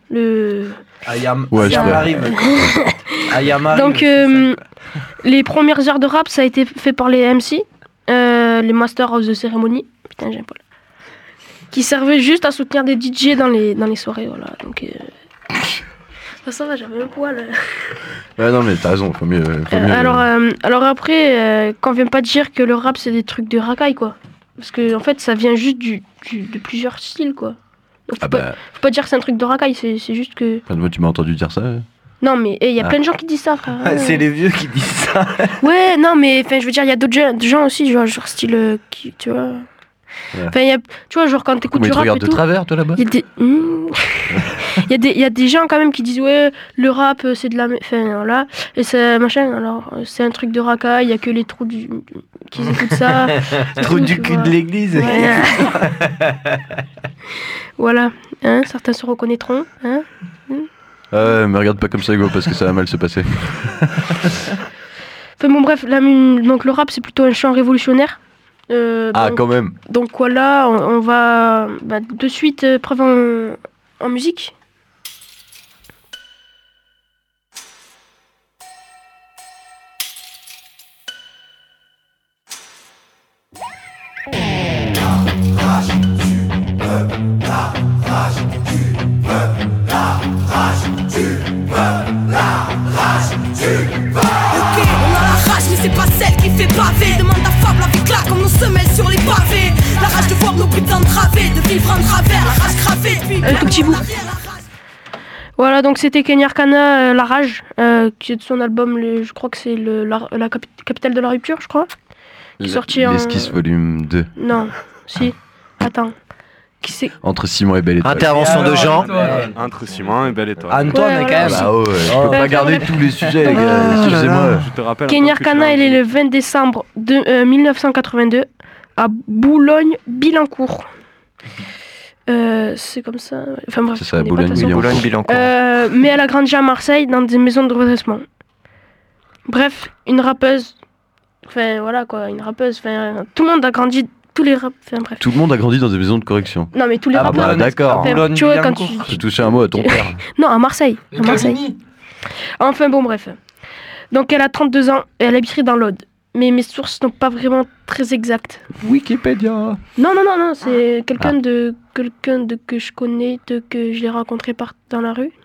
donc les premières heures de rap, ça a été fait par les MC, les Masters of the Ceremony, putain j'ai pas là, qui servaient juste à soutenir des DJ dans les soirées, voilà. Donc ça va, j'avais un poil. Ouais, non mais t'as raison, faut mieux. Alors après, qu'on vienne pas dire que le rap c'est des trucs de racaille, quoi, parce que en fait ça vient juste de plusieurs styles, quoi. Donc, faut pas dire que c'est un truc de racaille, c'est juste que. Enfin, moi, tu m'as entendu dire ça? Non, mais il y a plein de gens qui disent ça, frère. C'est les vieux qui disent ça. Ouais, non, mais je veux dire, il y a d'autres gens aussi, genre style. Tu vois. Enfin, tu vois, genre quand t'écoutes du rap. Mais tu regardes de travers, toi, là-bas? Il y a des gens quand même qui disent, ouais, le rap, c'est de la. Enfin, voilà. Et c'est machin, alors, c'est un truc de racaille, il y a que les trous qui écoutent ça. Trous du cul de l'église. Ouais. Voilà, hein, certains se reconnaîtront, hein. Me regarde pas comme ça, Hugo, parce que ça va mal se passer. Enfin bon, bref, donc le rap c'est plutôt un chant révolutionnaire. Quand même. Donc voilà, on va de suite preuve en musique. C'est pas celle qui fait baver. Demande à Fable avec là comme nos semelles sur les pavés. La rage de voir nos buts entravés, de vivre en travers, la rage gravée depuis un tout petit bout. Voilà, donc c'était Kenny Arcana, La Rage, qui est de son album, je crois que c'est la capitale de la rupture, je crois. Qui est sorti L'esquisse volume 2. Non, si. Attends. Entre Simon et Belle Étoile. Intervention de Jean. Entre Simon et Belle Étoile. Antoine, quand même. Bah ouais, je peux pas garder tous les sujets, les gars. Excusez-moi. Je te rappelle. Kenny Arcana, il est le 20 décembre 1982 à Boulogne-Billancourt. C'est comme ça. Enfin bref. C'est ça, Boulogne-Billancourt. Mais elle a grandi à Marseille dans des maisons de redressement. Bref, une rappeuse. Enfin voilà quoi, une rappeuse. Enfin, tout le monde a grandi. Tous les rap... enfin, bref. Tout le monde a grandi dans des maisons de correction. Non mais tous les rappeurs. Bah, d'accord. Enfin, tu vois, quand tu touchais un mot à ton père. Non, à Marseille. Enfin bon, bref. Donc elle a 32 ans et elle habiterait dans l'Aude. Mais mes sources sont pas vraiment très exactes. Wikipédia. Non, c'est quelqu'un que je connais, que je l'ai rencontré dans la rue.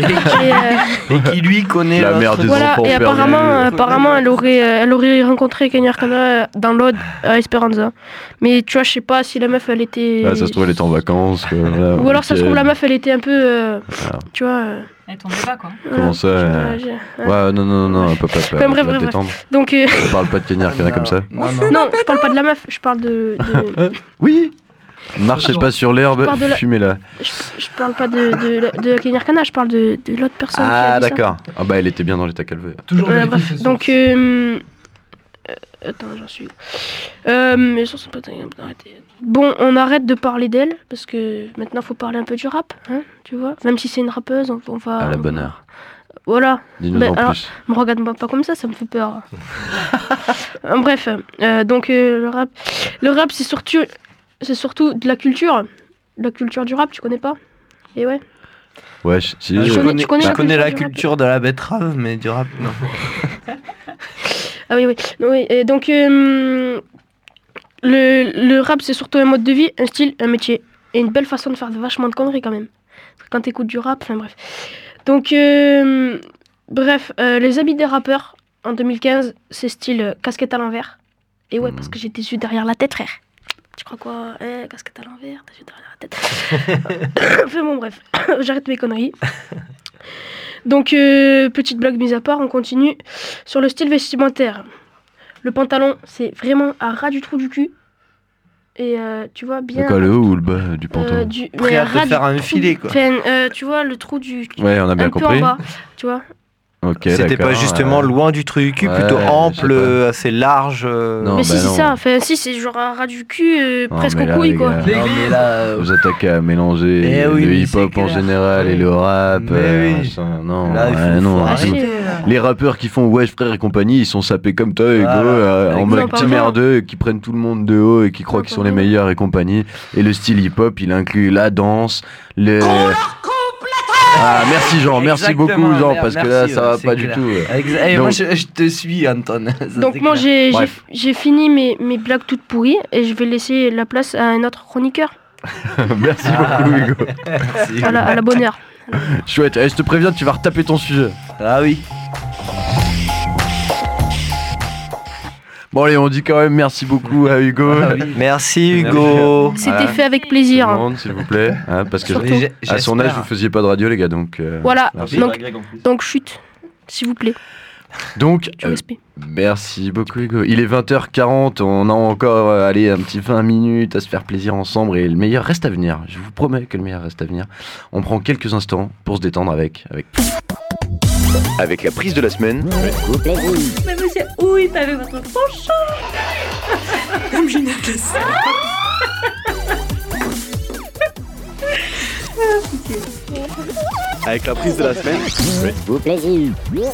Et qui lui connaît la mère des enfants et apparemment elle aurait rencontré Kenny Arcana dans l'Aude à Esperanza. Mais tu vois, je sais pas si la meuf elle était. Ça se trouve elle était en vacances. Voilà, ou alors ça se trouve la meuf elle était un peu. Tu vois. Elle tombait pas quoi. Comment ça Ouais, non, pas bref. Donc. On parle pas de Kenny Arcana comme ça. Non, je parle pas de la meuf, je parle de... Oui. Marchez pas sur l'herbe, fumez-la. Je parle pas de Kenny Arcana, je parle de l'autre personne. Ah d'accord. Ah bah elle était bien dans l'état qu'elle veut. Toujours bref, donc attends, j'en suis. Mes sources sont pas arrêtées. Bon, on arrête de parler d'elle parce que maintenant faut parler un peu du rap, hein, tu vois. Même si c'est une rappeuse, on va. À la bonne heure. Voilà. Dis-nous en plus. Me regarde pas comme ça me fait peur. Bref, donc le rap c'est surtout de la culture du rap, tu connais pas? Et ouais. Ouais, je connais la culture de la betterave, mais du rap non. Ah oui. Et donc le rap c'est surtout un mode de vie, un style, un métier et une belle façon de faire vachement de conneries quand même. Quand t'écoutes du rap, enfin bref. Donc, bref, les habits des rappeurs en 2015, c'est style casquette à l'envers. Et ouais, parce que j'ai des yeux derrière la tête, frère. Tu crois quoi? Casquette à l'envers, des yeux derrière la tête. Enfin bon, bref, j'arrête mes conneries. Donc, petite blague mise à part, on continue sur le style vestimentaire. Le pantalon, c'est vraiment à ras du trou du cul. Et tu vois bien. Donc le haut ou le bas du pantalon prêt à te faire un filet quoi. Tu vois le trou du. Ouais, on a bien compris. En bas, tu vois. Ok, c'était pas justement loin du trou du cul, plutôt ample, assez large. Non, mais si c'est ça. Enfin si c'est genre à ras du cul, presque aux couilles quoi. Non, mais là, vous attaquez à mélanger le hip-hop en général et le rap. Non, non. Les rappeurs qui font Wesh frère et compagnie, ils sont sapés comme toi, en mode petit merdeux, qui prennent tout le monde de haut et qui croient qu'ils sont les meilleurs et compagnie. Et le style hip-hop, il inclut la danse, Ah, merci Jean, merci beaucoup Jean, parce que là ça va pas du tout. Moi je te suis Anton. Donc moi j'ai fini mes blagues toutes pourries et je vais laisser la place à un autre chroniqueur. Merci beaucoup Hugo. À la bonne heure. Chouette, je te préviens, tu vas retaper ton sujet. Ah oui. Bon allez, on dit quand même merci beaucoup à Hugo. Merci Hugo. C'était fait avec plaisir. Tout le monde, s'il vous plaît, parce que à son âge vous faisiez pas de radio les gars, donc. Voilà. Donc chute, s'il vous plaît. Donc merci beaucoup Hugo. Il est 20h40, on a encore un petit 20 minutes à se faire plaisir ensemble et le meilleur reste à venir. Je vous promets que le meilleur reste à venir. On prend quelques instants pour se détendre avec la prise de la semaine. Mais monsieur, où est avec votre prochain? Comme je n'ai que ça. Avec la prise de la semaine. Faites-vous plaisir.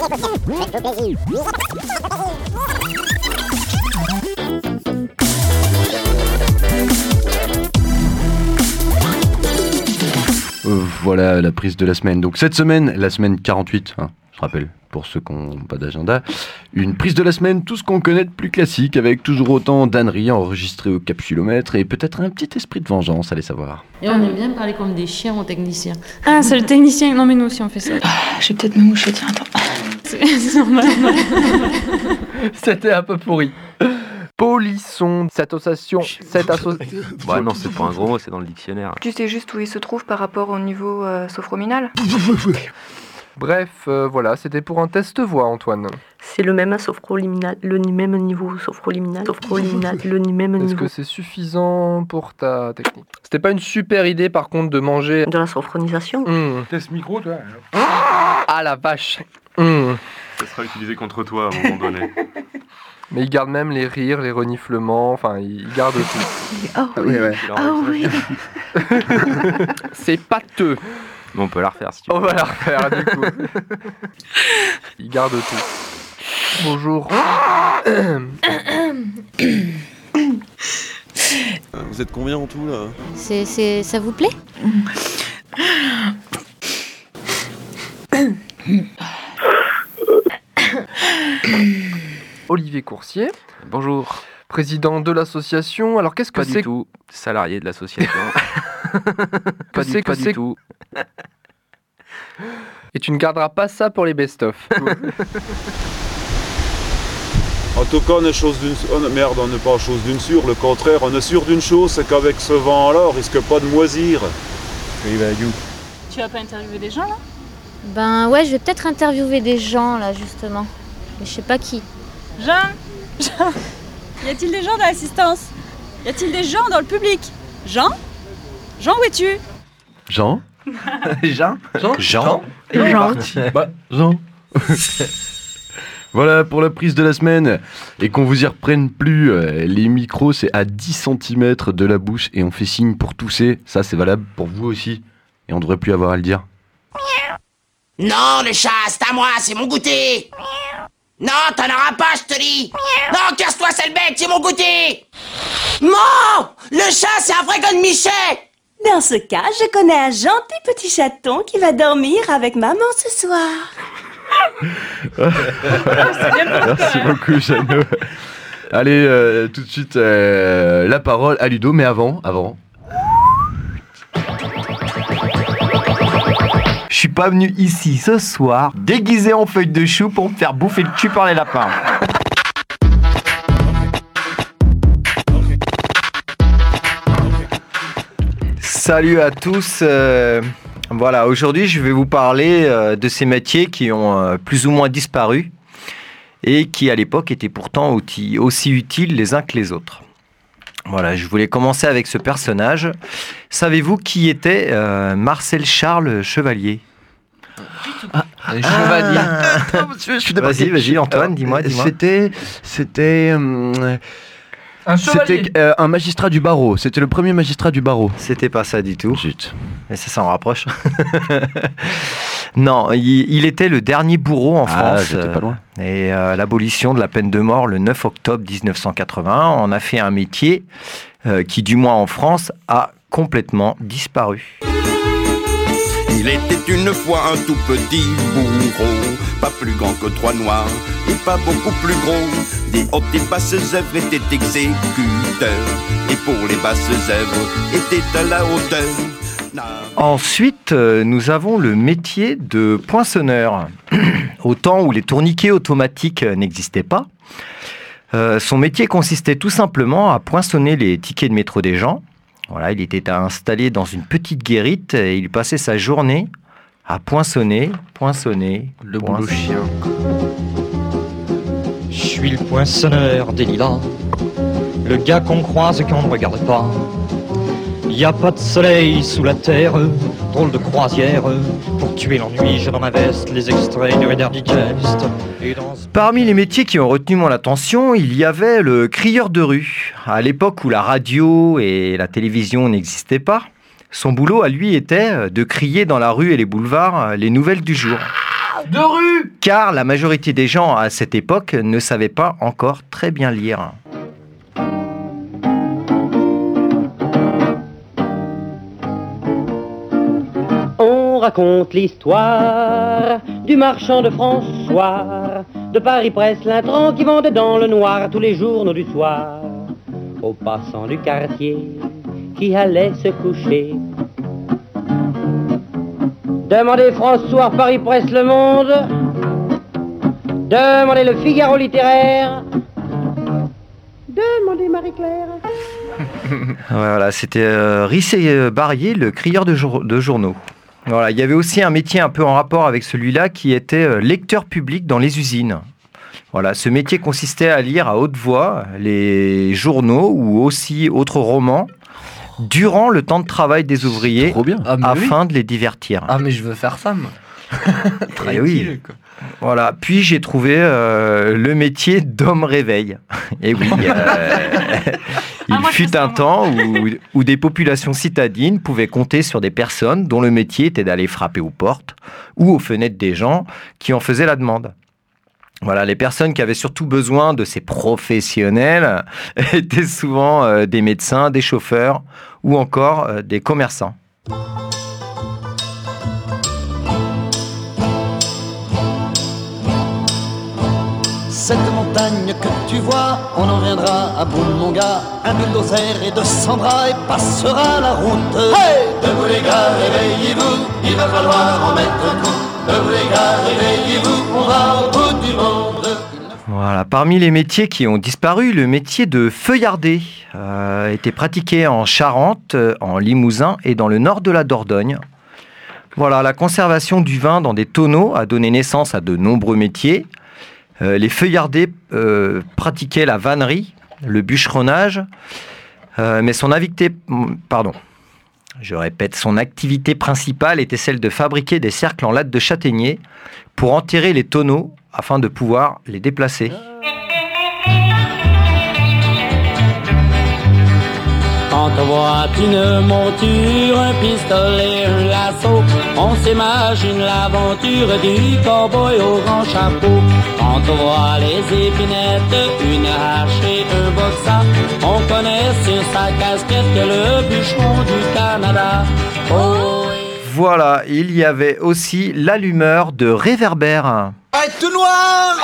Voilà la prise de la semaine. Donc cette semaine, la semaine 48, je rappelle, pour ceux qui n'ont pas d'agenda, une prise de la semaine, tout ce qu'on connaît de plus classique, avec toujours autant d'âneries enregistrées au capsulomètre et peut-être un petit esprit de vengeance, allez savoir. Et on aime bien parler comme des chiens aux techniciens. Ah, c'est le technicien. Non, mais nous aussi on fait ça. Je vais peut-être me moucher, tiens, attends. C'est normal. C'était un peu pourri. Polisson, cette association. Bah non, c'est pas un gros mot, c'est dans le dictionnaire. Tu sais juste où il se trouve par rapport au niveau sophrominal? Bref, voilà, c'était pour un test voix, Antoine. C'est le même sophroliminal, le même niveau sophroliminal, le même niveau. Est-ce que c'est suffisant pour ta technique? C'était pas une super idée, par contre, de manger... De la sophronisation. Test micro, toi. Ah la vache. Ça sera utilisé contre toi à un moment donné. Mais il garde même les rires, les reniflements, enfin, il garde tout. Ah oui, oui. C'est pâteux. Mais on peut la refaire si tu veux. On va la refaire, du coup. Il garde tout. Bonjour. Vous êtes combien en tout, là? Ça vous plaît? Olivier Coursier. Bonjour. Président de l'association. Alors qu'est-ce que c'est? Pas du tout. Salarié de l'association. Pas du tout. Et tu ne garderas pas ça pour les best-of. En tout cas, on est pas chose d'une sûre. Le contraire, on est sûr d'une chose, c'est qu'avec ce vent-là, on risque pas de moisir. Tu vas pas interviewer des gens là? Ben ouais, je vais peut-être interviewer des gens là justement. Mais je sais pas qui. Jean, y a-t-il des gens dans l'assistance? Y a-t-il des gens dans le public? Jean, où es-tu? Jean. Jean. Voilà pour la prise de la semaine. Et qu'on vous y reprenne plus, les micros c'est à 10 cm de la bouche et on fait signe pour tousser. Ça c'est valable pour vous aussi. Et on devrait plus avoir à le dire. Non, le chat, c'est à moi, c'est mon goûter. Non, t'en auras pas, je te dis. Non, casse-toi, sale bête, c'est mon goûter. Non, le chat, c'est un vrai gars de Michel. Dans ce cas, je connais un gentil petit chaton qui va dormir avec maman ce soir. Merci beaucoup, Jeannot. Allez, tout de suite, la parole à Ludo, mais avant. Je suis pas venu ici ce soir déguisé en feuille de chou pour me faire bouffer le cul par les lapins. Salut à tous. Voilà, aujourd'hui je vais vous parler de ces métiers qui ont plus ou moins disparu et qui à l'époque étaient pourtant aussi utiles les uns que les autres. Voilà, je voulais commencer avec ce personnage. Savez-vous qui était Marcel Charles Chevalier? Chevalier. Vas-y, Antoine, dis-moi. C'était un magistrat du barreau. C'était le premier magistrat du barreau. C'était pas ça du tout. Zut. Mais ça s'en rapproche. Non, il était le dernier bourreau en France. J'étais pas loin. Et l'abolition de la peine de mort le 9 octobre 1980 en a fait un métier qui, du moins en France, a complètement disparu. Il était une fois un tout petit bourreau, pas plus grand que 3 noirs et pas beaucoup plus gros. Des hautes et basses œuvres étaient exécuteurs, et pour les basses œuvres étaient à la hauteur. Ensuite, nous avons le métier de poinçonneur. Au temps où les tourniquets automatiques n'existaient pas, son métier consistait tout simplement à poinçonner les tickets de métro des gens. Voilà, il était installé dans une petite guérite et il passait sa journée à poinçonner. Le boulot chien. Je suis le poinçonneur des lilas, le gars qu'on croise et qu'on ne regarde pas. Y a pas de soleil sous la terre, drôle de croisière. Pour tuer l'ennui, j'ai dans ma veste les extraits du Reader Digest. Parmi les métiers qui ont retenu mon attention, il y avait le crieur de rue. À l'époque où la radio et la télévision n'existaient pas, son boulot à lui était de crier dans la rue et les boulevards les nouvelles du jour. De rue! Car la majorité des gens à cette époque ne savaient pas encore très bien lire. On raconte l'histoire du marchand de François, de Paris-Presse, l'intrant qui vendait dans le noir tous les journaux du soir, aux passants du quartier qui allaient se coucher. Demandez François, Paris-Presse, Le Monde, demandez le Figaro littéraire, Demandez Marie-Claire. Voilà, c'était Rissé Barrier, le crieur de journaux. Voilà, il y avait aussi un métier un peu en rapport avec celui-là qui était lecteur public dans les usines. Voilà, ce métier consistait à lire à haute voix les journaux ou aussi autres romans durant le temps de travail des ouvriers afin de les divertir. Ah mais je veux faire ça moi. Et oui. Voilà. Puis j'ai trouvé le métier d'homme réveil. Et oui, il fut un temps où des populations citadines pouvaient compter sur des personnes dont le métier était d'aller frapper aux portes ou aux fenêtres des gens qui en faisaient la demande. Voilà, les personnes qui avaient surtout besoin de ces professionnels étaient souvent des médecins, des chauffeurs ou encore des commerçants. Cette montagne que tu vois, on en viendra à bout mon gars. Un bulldozer et 200 bras et passera la route. Hey, debout les gars, réveillez-vous, il va falloir en mettre un coup. Debout les gars, réveillez-vous, on va au bout du monde. Voilà, parmi les métiers qui ont disparu, le métier de feuillarder était pratiqué en Charente, en Limousin et dans le nord de la Dordogne. Voilà, la conservation du vin dans des tonneaux a donné naissance à de nombreux métiers. Les feuillarders pratiquaient la vannerie, le bûcheronnage, mais son activité principale était celle de fabriquer des cercles en latte de châtaignier pour enterrer les tonneaux afin de pouvoir les déplacer. Quand on voit une monture, un pistolet, un lasso, on s'imagine l'aventure du cow-boy au grand chapeau. Quand on voit les épinettes, une hache et un boxa, on connaît sur sa casquette le bûcheron du Canada. Oh, voilà, il y avait aussi l'allumeur de réverbère. Ça va être tout noir.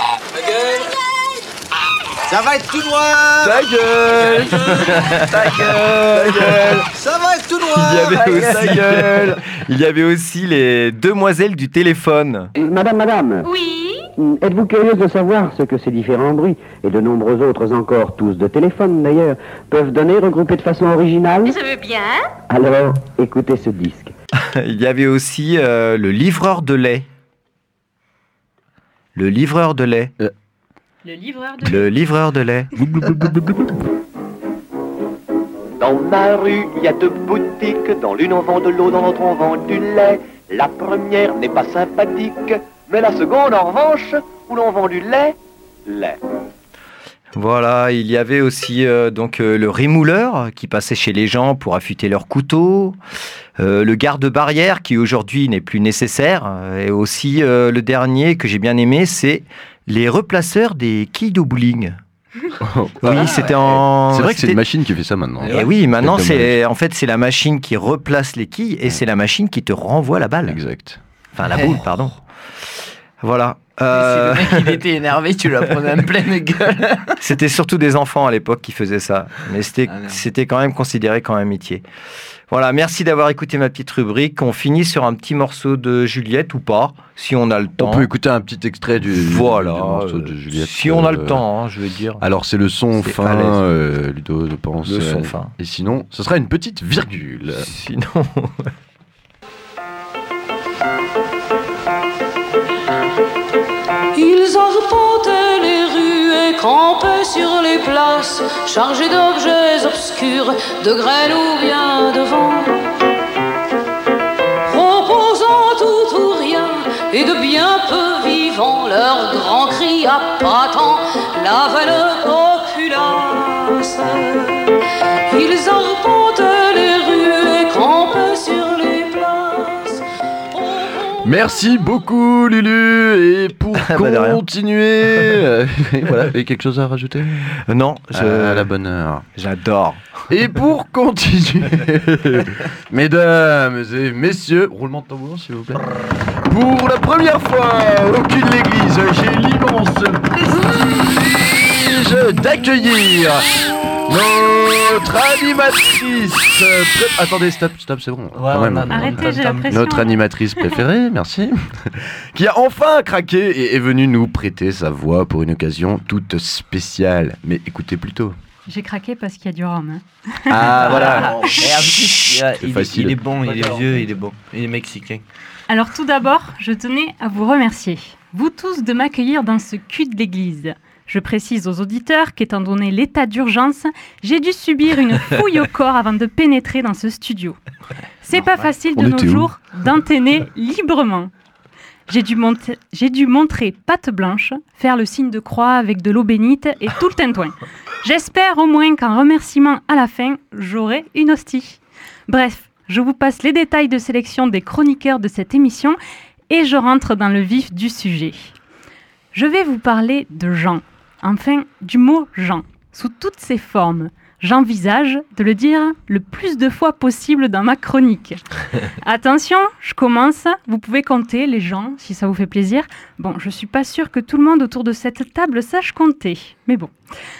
Ça va être tout noir. Ta gueule. Ta gueule. Ça va être tout noir. Il y avait aussi les demoiselles du téléphone. Madame. Oui. Êtes-vous curieuse de savoir ce que ces différents bruits, et de nombreux autres encore, tous de téléphone d'ailleurs, peuvent donner regroupés de façon originale? Je veux bien. Alors, écoutez ce disque. Il y avait aussi le livreur de lait. Le livreur de lait. Le livreur de lait. Le livreur de lait. Dans ma rue, il y a deux boutiques. Dans l'une, on vend de l'eau, dans l'autre, on vend du lait. La première n'est pas sympathique, mais la seconde, en revanche, où l'on vend du lait. Voilà, il y avait aussi le rémouleur qui passait chez les gens pour affûter leurs couteaux. Le garde-barrière qui aujourd'hui n'est plus nécessaire. Et aussi le dernier que j'ai bien aimé, c'est les replaceurs des quilles de bowling. Oui, c'était en... C'est vrai que c'est une machine qui fait ça maintenant. Et oui, maintenant c'est la machine qui replace les quilles et c'est la machine qui te renvoie la balle. Exact. Enfin la boule, pardon. Voilà. Si le mec il était énervé, tu la prenais en pleine gueule. C'était surtout des enfants à l'époque qui faisaient ça, mais c'était quand même considéré comme un métier. Voilà, merci d'avoir écouté ma petite rubrique. On finit sur un petit morceau de Juliette ou pas, si on a le temps. On peut écouter un petit extrait du morceau de Juliette. Si on a le temps, je veux dire. Alors c'est le son fin, Ludo, je pense. Le son fin. Et sinon, ce sera une petite virgule. Sinon... Ils arpentaient les rues et campaient sur les places, chargés d'objets obscurs, de graines ou bien de vent, proposant tout ou rien et de bien peu vivants, leurs grands cris appâtants lavaient le populace. Ils arpentaient les rues et campaient sur les places. Merci beaucoup Lulu. Et pour continuer, voilà, avez quelque chose à rajouter? Non, à la bonne heure. J'adore. Et pour continuer, mesdames et messieurs, roulement de tambour s'il vous plaît. Pour la première fois au cul de l'église, j'ai l'immense prestige d'accueillir notre animatrice. Attendez, stop, c'est bon. Arrêtez, j'ai la pression. Notre animatrice préférée, merci. Qui a enfin craqué et est venue nous prêter sa voix pour une occasion toute spéciale. Mais écoutez plutôt. J'ai craqué parce qu'il y a du rhum. Hein. Ah, voilà. Et en plus, facile. il est bon, il est vieux, il est bon. Il est mexicain. Alors tout d'abord, je tenais à vous remercier, vous tous, de m'accueillir dans ce cul de l'église. Je précise aux auditeurs qu'étant donné l'état d'urgence, j'ai dû subir une fouille au corps avant de pénétrer dans ce studio. C'est pas facile de nos jours d'entraîner librement. J'ai dû montrer patte blanche, faire le signe de croix avec de l'eau bénite et tout le tintouin. J'espère au moins qu'en remerciement à la fin, j'aurai une hostie. Bref, je vous passe les détails de sélection des chroniqueurs de cette émission et je rentre dans le vif du sujet. Je vais vous parler de Jean, enfin du mot Jean, sous toutes ses formes. J'envisage de le dire le plus de fois possible dans ma chronique. Attention, je commence. Vous pouvez compter les gens, si ça vous fait plaisir. Bon, je suis pas sûre que tout le monde autour de cette table sache compter. Mais bon,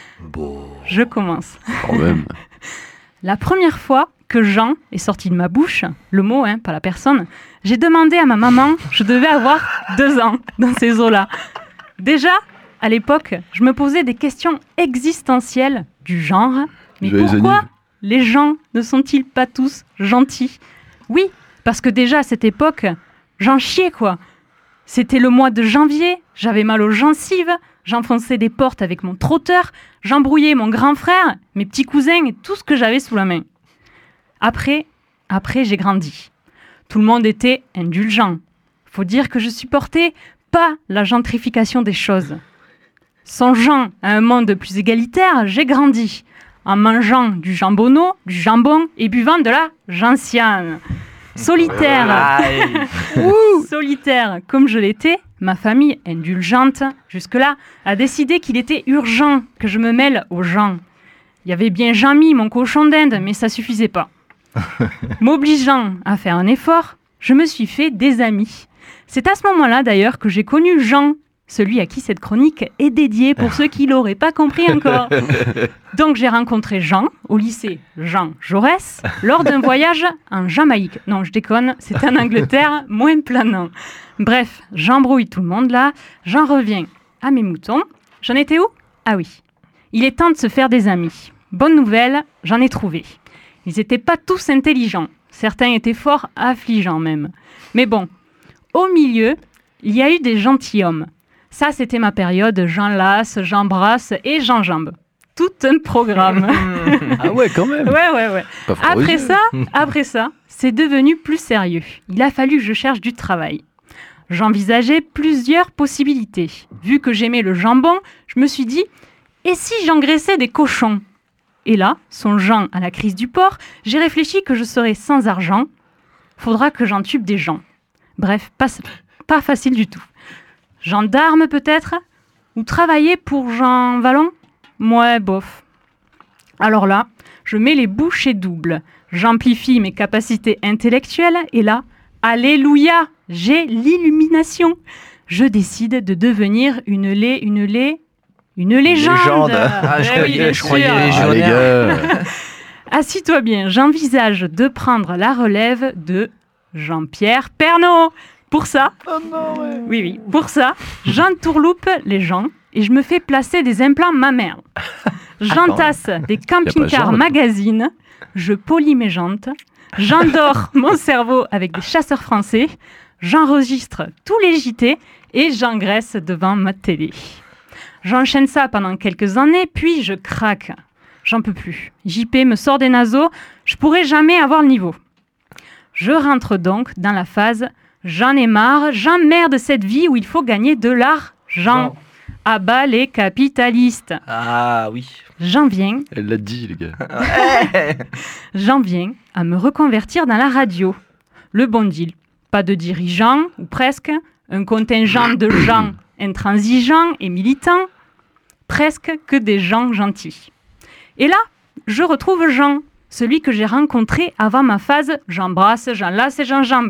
je commence. Quand même. La première fois que Jean est sorti de ma bouche, le mot, pas la personne, j'ai demandé à ma maman, je devais avoir 2 ans dans ces eaux-là. Déjà, à l'époque, je me posais des questions existentielles du genre... Mais pourquoi les gens ne sont-ils pas tous gentils ? Oui, parce que déjà à cette époque, j'en chiais quoi. C'était le mois de janvier, j'avais mal aux gencives, j'enfonçais des portes avec mon trotteur, j'embrouillais mon grand frère, mes petits cousins et tout ce que j'avais sous la main. Après, j'ai grandi. Tout le monde était indulgent. Faut dire que je supportais pas la gentrification des choses. Songeant à un monde plus égalitaire, j'ai grandi. En mangeant du jambonneau, du jambon et buvant de la gentiane. Solitaire, solitaire comme je l'étais, ma famille, indulgente jusque-là, a décidé qu'il était urgent que je me mêle aux gens. Il y avait bien Jean-Mi, mon cochon d'Inde, mais ça suffisait pas. M'obligeant à faire un effort, je me suis fait des amis. C'est à ce moment-là d'ailleurs que j'ai connu Jean, celui à qui cette chronique est dédiée pour ceux qui l'auraient pas compris encore. Donc j'ai rencontré Jean au lycée Jean Jaurès lors d'un voyage en Jamaïque. Non, je déconne, c'était en Angleterre, moins planant. Bref, j'embrouille tout le monde là, j'en reviens à mes moutons. J'en étais où ? Ah oui, il est temps de se faire des amis. Bonne nouvelle, j'en ai trouvé. Ils n'étaient pas tous intelligents, certains étaient fort affligeants même. Mais bon, au milieu, il y a eu des gentilshommes. Ça, c'était ma période Jean Lasse, Jean Brasse et Jean Jambe. Tout un programme. Ah ouais, quand même. Ouais. Après ça, c'est devenu plus sérieux. Il a fallu que je cherche du travail. J'envisageais plusieurs possibilités. Vu que j'aimais le jambon, je me suis dit, et si j'engraissais des cochons ? Et là, songeant à la crise du porc, j'ai réfléchi que je serais sans argent. Faudra que j'entube des gens. Bref, pas facile du tout. Gendarme peut-être ? Ou travailler pour Jean Vallon ? Ouais, bof. Alors là, je mets les bouchées doubles. J'amplifie mes capacités intellectuelles et là, alléluia, j'ai l'illumination. Je décide de devenir une légende. Ah, je croyais légionnaire. Assis-toi bien, j'envisage de prendre la relève de Jean-Pierre Pernaut. Pour ça, pour ça, j'entourloupe les gens et je me fais placer des implants mammaires. J'entasse des camping-cars magazines, je polis mes jantes, j'endors mon cerveau avec des chasseurs français, j'enregistre tous les JT et j'engraisse devant ma télé. J'enchaîne ça pendant quelques années, puis je craque. J'en peux plus. JP me sort des naseaux, je pourrai jamais avoir le niveau. Je rentre donc dans la phase « J'en ai marre, j'emmerde cette vie où il faut gagner de l'argent. À bas les capitalistes. » Ah oui. J'en viens... Elle l'a dit, les gars. J'en viens à me reconvertir dans la radio. Le bon deal. Pas de dirigeants, ou presque. Un contingent de gens intransigeants et militants. Presque que des gens gentils. Et là, je retrouve Jean, celui que j'ai rencontré avant ma phase « Jean Brasse, Jean Lasse et Jean Jambe ».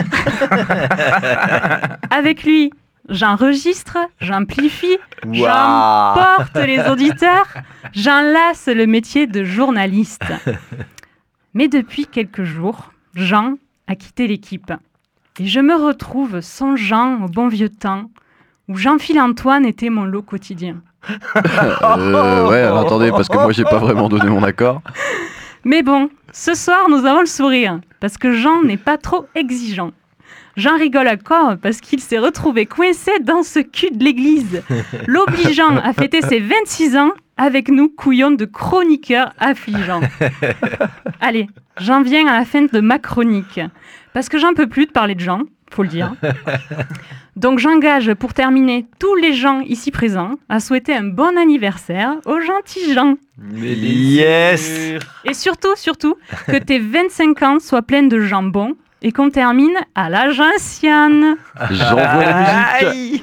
Avec lui, j'enregistre, j'amplifie, j'emporte les auditeurs, j'enlace le métier de journaliste. Mais depuis quelques jours, Jean a quitté l'équipe. Et je me retrouve songeant au bon vieux temps où Jean-Philippe Antoine était mon lot quotidien. Ouais, alors attendez, parce que moi j'ai pas vraiment donné mon accord. Mais bon, ce soir nous avons le sourire, parce que Jean n'est pas trop exigeant. Jean rigole encore parce qu'il s'est retrouvé coincé dans ce cul de l'église, l'obligeant à fêter ses 26 ans avec nous, couillons de chroniqueurs affligeants. Allez, j'en viens à la fin de ma chronique, parce que j'en peux plus de parler de Jean, faut le dire. Donc j'engage pour terminer tous les gens ici présents à souhaiter un bon anniversaire aux gentils Jean. Yes. Et surtout, que tes 25 ans soient pleines de jambon et qu'on termine à la gentiane. J'envoie la musique.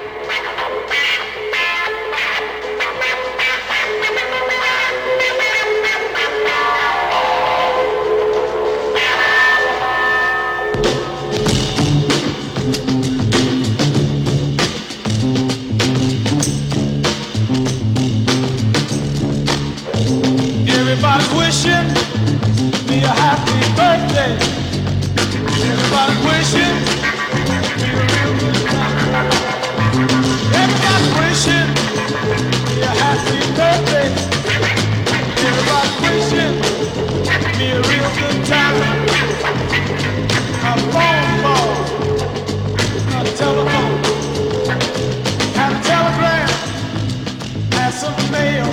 Everybody's wishing me a happy birthday. Everybody's wishing me a real good time. Everybody's wishing me a happy birthday. Everybody's wishing me a real good time. A phone call, a telephone, and a telegram, and some mail.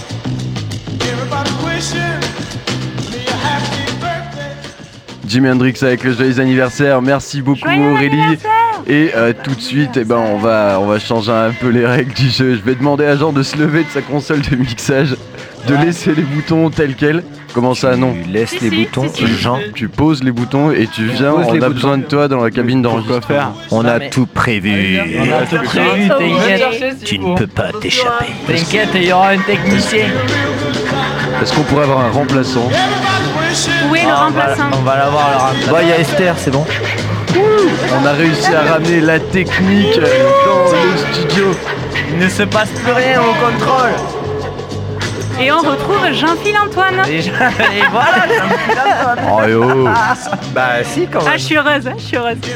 Jimi Hendrix avec le joyeux anniversaire, merci beaucoup joyeux Aurélie. Et tout de suite, on va changer un peu les règles du jeu. Je vais demander à Jean de se lever de sa console de mixage, de laisser les boutons tels quels. Comment ça, non? Tu laisses les boutons, Jean. Tu poses les boutons et tu viens, on a besoin de toi dans la cabine d'enregistrement. On a tout prévu. On a tout prévu, t'inquiète. Tu ne peux pas t'échapper. T'inquiète, il y aura un technicien. Est-ce qu'on pourrait avoir un remplaçant? Où est le remplaçant? On va l'avoir, le remplaçant. Bah, il y a Esther, c'est bon. On a réussi à ramener la technique dans le studio. Il ne se passe plus rien au contrôle. Et on retrouve Jean-Philippe Antoine. Et voilà, Jean-Philippe Antoine. Oh yo. Bah si, quand même. Ah, je suis heureuse, je suis heureuse.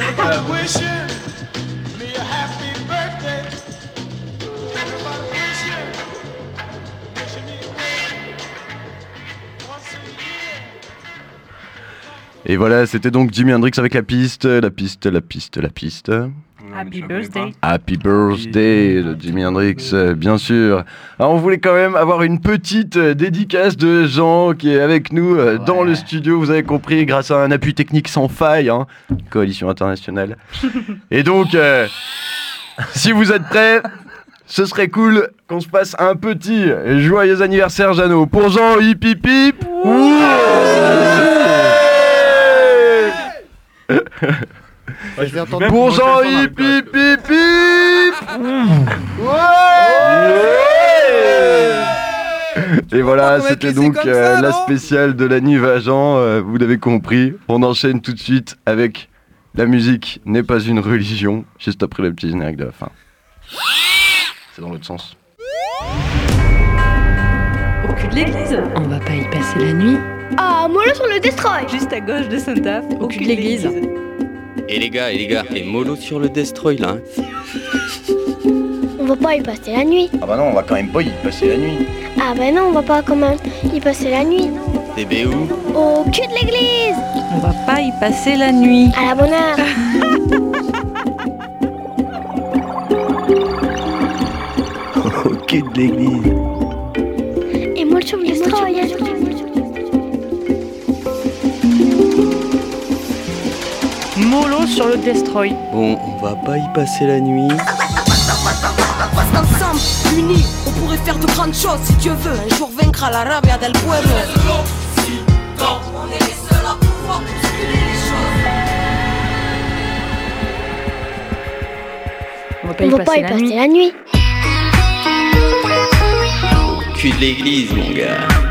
Et voilà, c'était donc Jimi Hendrix avec la piste. Happy birthday. Happy birthday de Jimi Hendrix, bien sûr. Alors, on voulait quand même avoir une petite dédicace de Jean qui est avec nous dans le studio, vous avez compris, grâce à un appui technique sans faille, hein, coalition internationale. Et donc, si vous êtes prêts, ce serait cool qu'on se passe un petit joyeux anniversaire, Jeannot. Pour Jean, hip hip hip. Ouais, je vais entendre pour Jean, hip hip hip hip. Et voilà, c'était donc la spéciale de la Nive à Jean, vous l'avez compris. On enchaîne tout de suite avec la musique n'est pas une religion, juste après le petit générique de la fin. C'est dans l'autre sens. Au cul de l'église. On va pas y passer la nuit. Ah, mollo sur le destroy. Juste à gauche de Saint-Aph, au cul de l'église. Et les gars, et mollo sur le destroy là. On va pas y passer la nuit. Ah bah non, on va quand même pas y passer la nuit. Ah bah non, on va pas quand même y passer la nuit. T'es où? Au cul de l'église. On va pas y passer la nuit. À la bonne heure. Au cul de l'église. Et mollo sur le destroy. Mollo sur le destroy. Bon, on va pas y passer la nuit. Reste ensemble, unis, on pourrait faire de grandes choses si Dieu veut. Un jour vaincre à la rabia del pueblo. On est les seuls à pouvoir bousculer les choses. On va pas y passer la nuit. Au cul de l'église, mon gars.